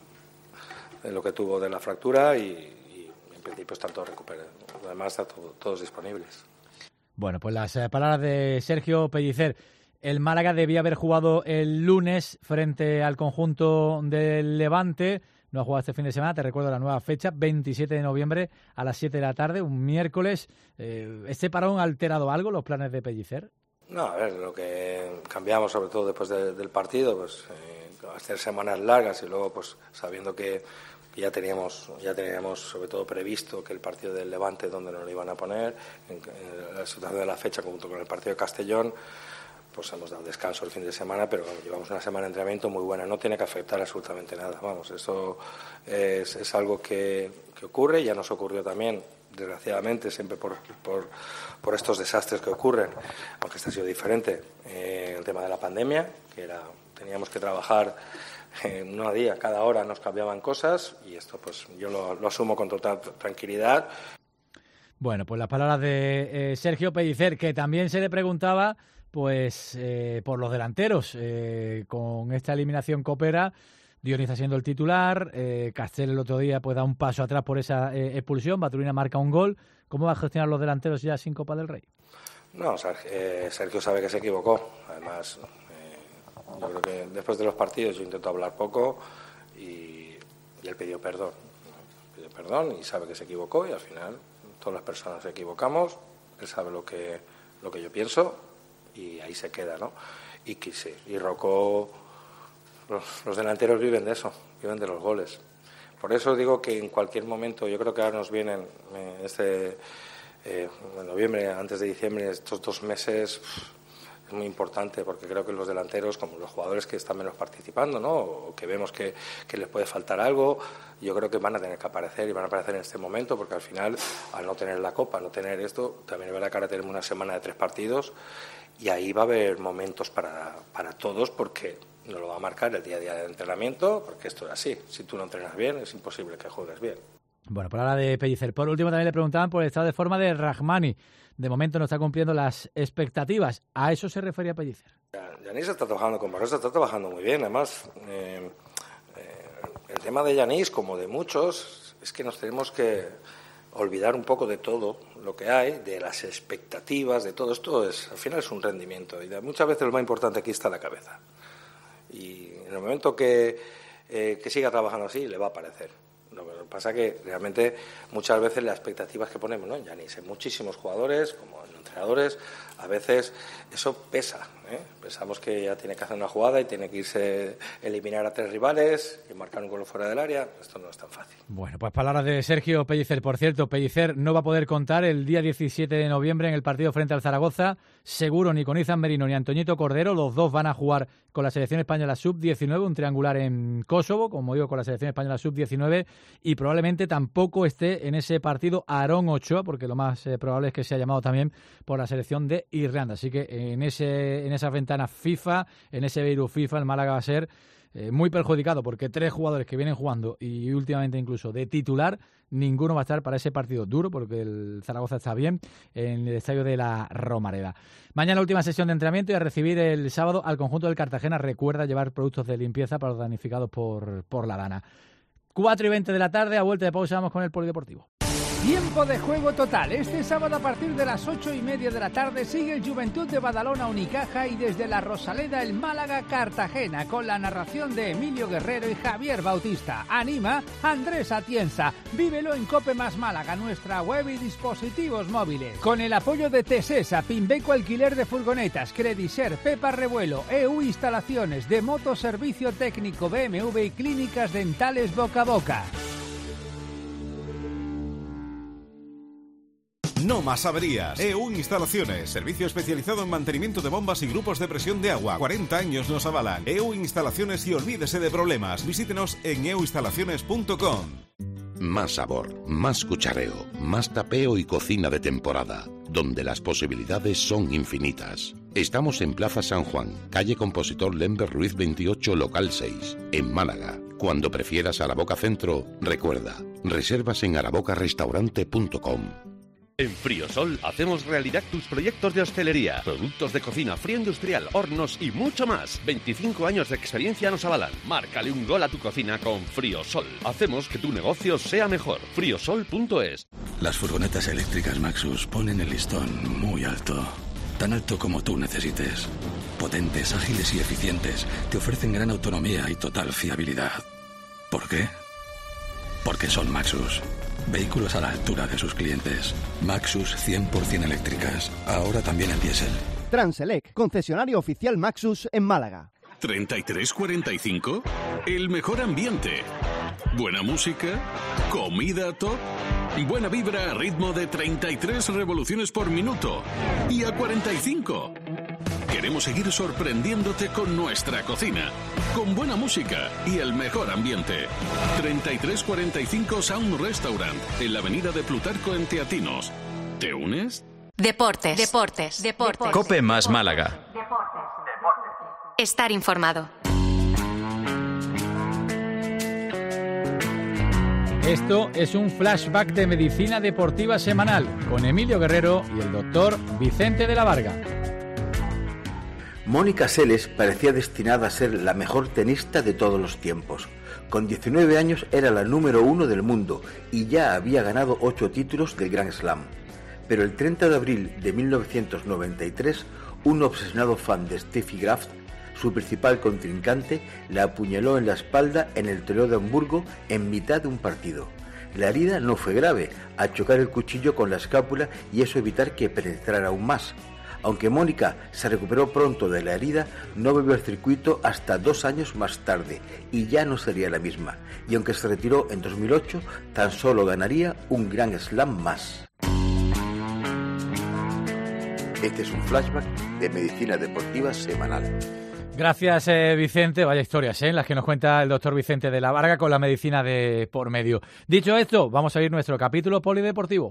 de lo que tuvo de la fractura, y, y en principio están todos recuperados. Además están todo, todos disponibles. Bueno, pues las eh, palabras de Sergio Pellicer. El Málaga debía haber jugado el lunes frente al conjunto del Levante, no ha jugado este fin de semana. Te recuerdo la nueva fecha, veintisiete de noviembre a las siete de la tarde, un miércoles. Eh, ¿Este parón ha alterado algo los planes de Pellicer? No, a ver, lo que cambiamos sobre todo después de, del partido, pues eh, hacer semanas largas y luego pues sabiendo que ya teníamos ya teníamos sobre todo previsto que el partido del Levante, donde nos lo iban a poner, en, en la situación de la fecha junto con el partido de Castellón, pues hemos dado descanso el fin de semana, pero bueno, llevamos una semana de entrenamiento muy buena, no tiene que afectar absolutamente nada, vamos, eso es, es algo que, que ocurre, ya nos ocurrió también, desgraciadamente, siempre por, por, por estos desastres que ocurren, aunque este ha sido diferente, eh, el tema de la pandemia, que era teníamos que trabajar eh, no a día, cada hora nos cambiaban cosas y esto pues yo lo, lo asumo con total tranquilidad. Bueno, pues las palabras de eh, Sergio Pellicer, que también se le preguntaba pues eh, por los delanteros, eh, con esta eliminación copera, Dioniza siendo el titular, eh, Castel el otro día pues da un paso atrás por esa eh, expulsión, Baturina marca un gol. ¿Cómo va a gestionar los delanteros ya sin Copa del Rey? No, Sergio, eh, Sergio sabe que se equivocó, además eh, yo creo que después de los partidos yo intento hablar poco y, y él pidió perdón, pidió perdón y sabe que se equivocó y al final todas las personas se equivocamos, él sabe lo que, lo que yo pienso y ahí se queda, ¿no? Y que sí, y Rocco, los, los delanteros viven de eso, viven de los goles. Por eso digo que en cualquier momento, yo creo que ahora nos vienen eh, este eh, en noviembre, antes de diciembre, estos dos meses es muy importante porque creo que los delanteros, como los jugadores que están menos participando, ¿no? O que vemos que, que les puede faltar algo, yo creo que van a tener que aparecer y van a aparecer en este momento porque al final, al no tener la Copa, no tener esto, también es verdad que ahora tenemos una semana de tres partidos y ahí va a haber momentos para, para todos porque no lo va a marcar el día a día de entrenamiento, porque esto es así. Si tú no entrenas bien, es imposible que juegues bien. Bueno, por hablar de Pellicer. Por último, también le preguntaban por el estado de forma de Rahmani. De momento no está cumpliendo las expectativas. ¿A eso se refería Pellicer? Yanis está trabajando con Barroso, está trabajando muy bien. Además, eh, eh, el tema de Yanis, como de muchos, es que nos tenemos que olvidar un poco de todo lo que hay, de las expectativas, de todo esto. Es, al final es un rendimiento. Y de, muchas veces lo más importante aquí está la cabeza. Y en el momento que, eh, que siga trabajando así, le va a aparecer. Lo que pasa que realmente muchas veces las expectativas que ponemos, ¿no? Ya ni sé, muchísimos jugadores, como en entrenadores, a veces eso pesa, ¿eh? Pensamos que ya tiene que hacer una jugada y tiene que irse eliminar a tres rivales y marcar un gol fuera del área. Esto no es tan fácil. Bueno, pues palabras de Sergio Pellicer. Por cierto, Pellicer no va a poder contar el día diecisiete de noviembre en el partido frente al Zaragoza. Seguro ni con Izan Merino ni Antoñito Cordero. Los dos van a jugar con la selección española sub diecinueve, un triangular en Kosovo, como digo, con la selección española sub diecinueve, y probablemente tampoco esté en ese partido Aarón Ochoa, porque lo más eh, probable es que sea llamado también por la selección de Irlanda. Así que en ese en esa ventana FIFA, en ese virus FIFA, el Málaga va a ser eh, muy perjudicado, porque tres jugadores que vienen jugando y últimamente incluso de titular, ninguno va a estar para ese partido duro, porque el Zaragoza está bien en el estadio de la Romareda. Mañana última sesión de entrenamiento y a recibir el sábado al conjunto del Cartagena. Recuerda llevar productos de limpieza para los damnificados por, por la dana. cuatro y veinte de la tarde, a vuelta de pausa vamos con el polideportivo. Tiempo de juego total. Este sábado a partir de las ocho y media de la tarde sigue el Juventud de Badalona Unicaja y desde la Rosaleda el Málaga Cartagena con la narración de Emilio Guerrero y Javier Bautista. Anima Andrés Atienza. Vívelo en Cope Más Málaga, nuestra web y dispositivos móviles. Con el apoyo de Tesesa, Pimbeco Alquiler de Furgonetas, Crediser, Pepa Revuelo, E U Instalaciones, de Moto Servicio Técnico B M W y Clínicas Dentales Boca a Boca. No más averías. E U Instalaciones, servicio especializado en mantenimiento de bombas y grupos de presión de agua. cuarenta años nos avalan. E U Instalaciones y olvídese de problemas. Visítenos en e u instalaciones punto com. Más sabor, más cuchareo, más tapeo y cocina de temporada, donde las posibilidades son infinitas. Estamos en Plaza San Juan, calle Compositor Lember Ruiz veintiocho, local seis, en Málaga. Cuando prefieras Araboca Centro, recuerda, reservas en araboca restaurante punto com. En Friosol hacemos realidad tus proyectos de hostelería, productos de cocina, frío industrial, hornos y mucho más. veinticinco años de experiencia nos avalan. Márcale un gol a tu cocina con Friosol. Hacemos que tu negocio sea mejor. friosol punto es. Las furgonetas eléctricas Maxus ponen el listón muy alto. Tan alto como tú necesites. Potentes, ágiles y eficientes. Te ofrecen gran autonomía y total fiabilidad. ¿Por qué? Porque son Maxus. Vehículos a la altura de sus clientes. Maxus cien por ciento eléctricas. Ahora también en diésel. Transelec, concesionario oficial Maxus en Málaga. ¿treinta y tres cuarenta y cinco? El mejor ambiente. Buena música. Comida top. Buena vibra a ritmo de treinta y tres revoluciones por minuto. Y a cuarenta y cinco. Queremos seguir sorprendiéndote con nuestra cocina, con buena música y el mejor ambiente. treinta y tres cuarenta y cinco Sound Restaurant, en la avenida de Plutarco en Teatinos. ¿Te unes? Deportes, deportes, deportes. Cope más Málaga. Estar informado. Esto es un flashback de medicina deportiva semanal con Emilio Guerrero y el doctor Vicente de la Varga. Mónica Seles parecía destinada a ser la mejor tenista de todos los tiempos. Con diecinueve años era la número uno del mundo y ya había ganado ocho títulos del Grand Slam. Pero el treinta de abril de mil novecientos noventa y tres, un obsesionado fan de Steffi Graf, su principal contrincante, la apuñaló en la espalda en el torneo de Hamburgo en mitad de un partido. La herida no fue grave, al chocar el cuchillo con la escápula y eso evitar que penetrara aún más. Aunque Mónica se recuperó pronto de la herida, no volvió al circuito hasta dos años más tarde y ya no sería la misma. Y aunque se retiró en dos mil ocho, tan solo ganaría un Grand Slam más. Este es un flashback de medicina deportiva semanal. Gracias, eh, Vicente. Vaya historias, ¿eh? Las que nos cuenta el doctor Vicente de la Varga con la medicina de por medio. Dicho esto, vamos a ir nuestro capítulo polideportivo.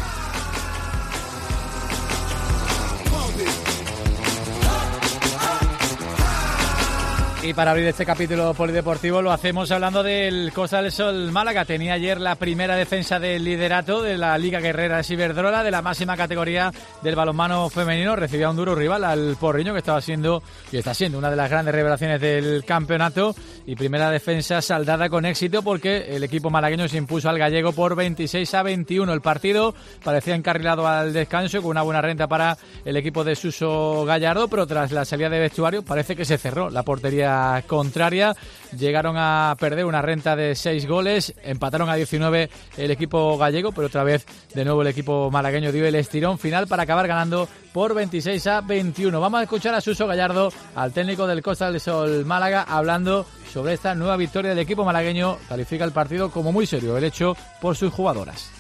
Y para abrir este capítulo polideportivo lo hacemos hablando del Costa del Sol Málaga. Tenía ayer la primera defensa del liderato de la Liga Guerrera Iberdrola, de la máxima categoría del balonmano femenino. Recibía un duro rival al Porriño, que estaba siendo y está siendo una de las grandes revelaciones del campeonato. Y primera defensa saldada con éxito porque el equipo malagueño se impuso al gallego por veintiséis a veintiuno. El partido parecía encarrilado al descanso con una buena renta para el equipo de Suso Gallardo, pero tras la salida de vestuario parece que se cerró la portería contraria. Llegaron a perder una renta de seis goles, empataron a diecinueve el equipo gallego, pero otra vez de nuevo el equipo malagueño dio el estirón final para acabar ganando por veintiséis a veintiuno. Vamos a escuchar a Suso Gallardo, al técnico del Costa del Sol Málaga, hablando sobre esta nueva victoria del equipo malagueño. Califica el partido como muy serio, el hecho por sus jugadoras.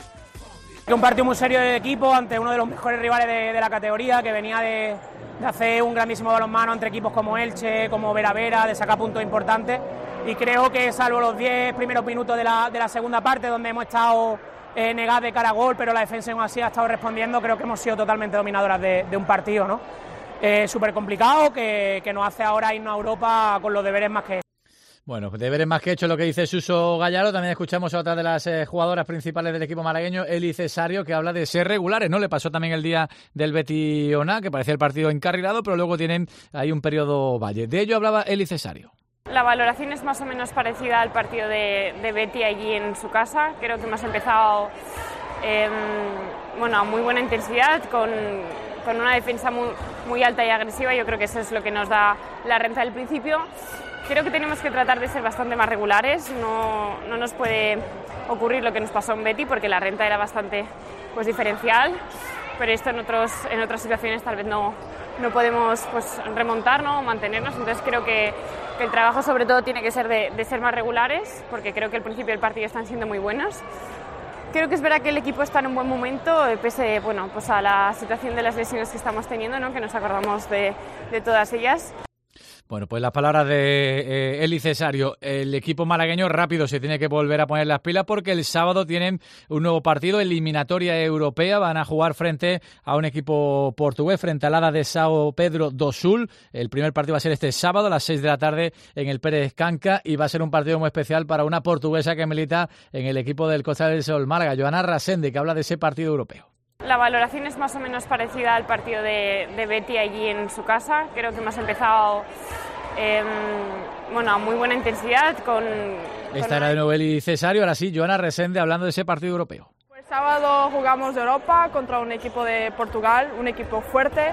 Un partido muy serio del equipo ante uno de los mejores rivales de, de la categoría, que venía de, de hacer un grandísimo balonmano entre equipos como Elche, como Vera Vera, de sacar puntos importantes. Y creo que salvo los diez primeros minutos de la, de la segunda parte, donde hemos estado eh, negados de cara a gol, pero la defensa aún así ha estado respondiendo, creo que hemos sido totalmente dominadoras de, de un partido, ¿no? Eh, súper complicado, que, que nos hace ahora irnos a Europa con los deberes más que... Bueno, deberes más que hecho lo que dice Suso Gallardo. También escuchamos a otra de las eh, jugadoras principales del equipo malagueño, Eli Cesario, que habla de ser regulares, ¿no? Le pasó también el día del Betis-Ona, que parecía el partido encarrilado, pero luego tienen ahí un periodo valle. De ello hablaba Eli Cesario. La valoración es más o menos parecida al partido de, de Betis allí en su casa. Creo que hemos empezado eh, bueno, a muy buena intensidad, con, con una defensa muy, muy alta y agresiva. Yo creo que eso es lo que nos da la renta del principio. Creo que tenemos que tratar de ser bastante más regulares, no, no nos puede ocurrir lo que nos pasó en Betis, porque la renta era bastante pues, diferencial, pero esto en, otros, en otras situaciones tal vez no, no podemos pues, remontarnos o mantenernos. Entonces creo que, que el trabajo sobre todo tiene que ser de, de ser más regulares, porque creo que el principio del partido están siendo muy buenos. Creo que es verdad que el equipo está en un buen momento, pese bueno, pues a la situación de las lesiones que estamos teniendo, ¿no? Que nos acordamos de, de todas ellas. Bueno, pues las palabras de eh, Eli Cesario. El equipo malagueño rápido se tiene que volver a poner las pilas porque el sábado tienen un nuevo partido, eliminatoria europea. Van a jugar frente a un equipo portugués, frente al Hada de São Pedro do Sul. El primer partido va a ser este sábado a las seis de la tarde en el Pérez Canca y va a ser un partido muy especial para una portuguesa que milita en el equipo del Costa del Sol Málaga, Joana Rasende, que habla de ese partido europeo. La valoración es más o menos parecida al partido de, de Betis allí en su casa. Creo que hemos empezado eh, bueno, a muy buena intensidad. Con, con Esta era de nuevo Eli Cesario. Ahora sí, Joana Resende hablando de ese partido europeo. El sábado jugamos de Europa contra un equipo de Portugal, un equipo fuerte,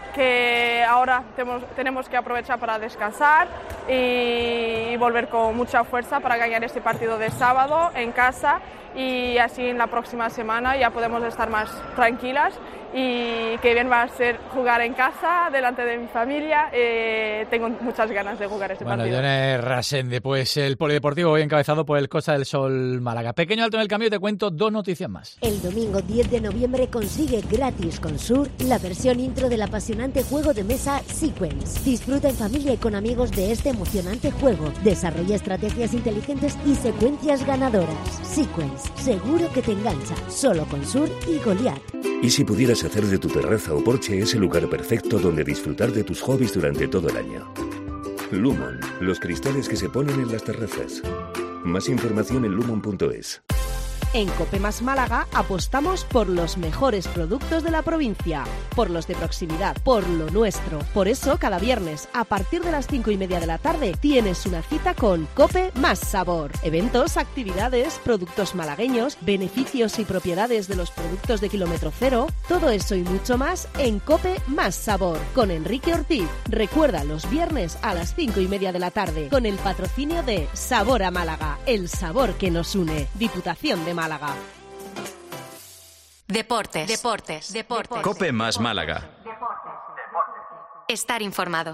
que ahora tenemos, tenemos que aprovechar para descansar y volver con mucha fuerza para ganar este partido de sábado en casa, y así en la próxima semana ya podemos estar más tranquilas, y que bien va a ser jugar en casa delante de mi familia. Eh, tengo muchas ganas de jugar este bueno, partido. Yone Rasende, pues el polideportivo hoy encabezado por el Costa del Sol Málaga. Pequeño alto en el cambio y te cuento dos noticias más. El domingo diez de noviembre consigue gratis con Sur la versión intro del apasionante juego de mesa Sequence. Disfruta en familia y con amigos de este emocionante juego. Desarrolla estrategias inteligentes y secuencias ganadoras. Sequence, seguro que te engancha. Solo con Sur y Goliath. ¿Y si pudieras hacer de tu terraza o porche ese lugar perfecto donde disfrutar de tus hobbies durante todo el año? Lumon, los cristales que se ponen en las terrazas. Más información en lumon punto es. En Copemas Málaga apostamos por los mejores productos de la provincia, por los de proximidad, por lo nuestro. Por eso, cada viernes, a partir de las cinco y media de la tarde, tienes una cita con Cope Más Sabor. Eventos, actividades, productos malagueños, beneficios y propiedades de los productos de kilómetro cero, todo eso y mucho más en Cope Más Sabor, con Enrique Ortiz. Recuerda, los viernes a las cinco y media de la tarde, con el patrocinio de Sabor a Málaga, el sabor que nos une. Diputación de Málaga. Málaga. Deportes, deportes, deportes. Cope más Málaga. Estar informado.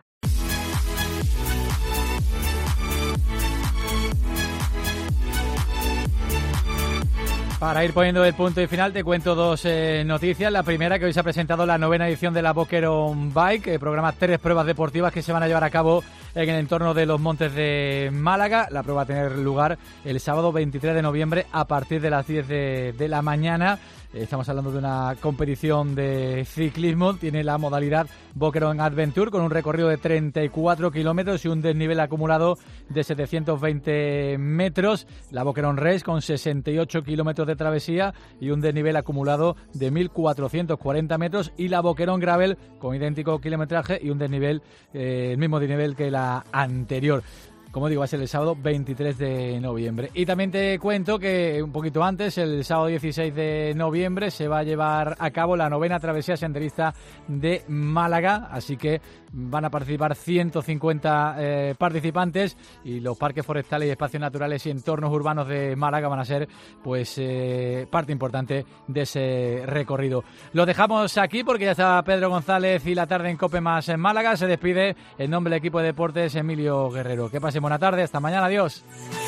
Para ir poniendo el punto y final te cuento dos eh, noticias. La primera, que hoy se ha presentado la novena edición de la Boquerón Bike, que programa tres pruebas deportivas que se van a llevar a cabo en el entorno de los Montes de Málaga. La prueba va a tener lugar el sábado veintitrés de noviembre a partir de las diez de, de la mañana. Estamos hablando de una competición de ciclismo. Tiene la modalidad Boquerón Adventure con un recorrido de treinta y cuatro kilómetros y un desnivel acumulado de setecientos veinte metros. La Boquerón Race con sesenta y ocho kilómetros de travesía y un desnivel acumulado de mil cuatrocientos cuarenta metros. Y la Boquerón Gravel con idéntico kilometraje y un desnivel, eh, el mismo desnivel que la anterior. Como digo, va a ser el sábado veintitrés de noviembre. Y también te cuento que un poquito antes, el sábado dieciséis de noviembre, se va a llevar a cabo la novena travesía senderista de Málaga. Así que van a participar ciento cincuenta eh, participantes, y los parques forestales y espacios naturales y entornos urbanos de Málaga van a ser pues eh, parte importante de ese recorrido. Lo dejamos aquí porque ya está Pedro González y la tarde en Cope más en Málaga. Se despide en nombre del equipo de deportes Emilio Guerrero. Que pasen buena tarde, hasta mañana, adiós.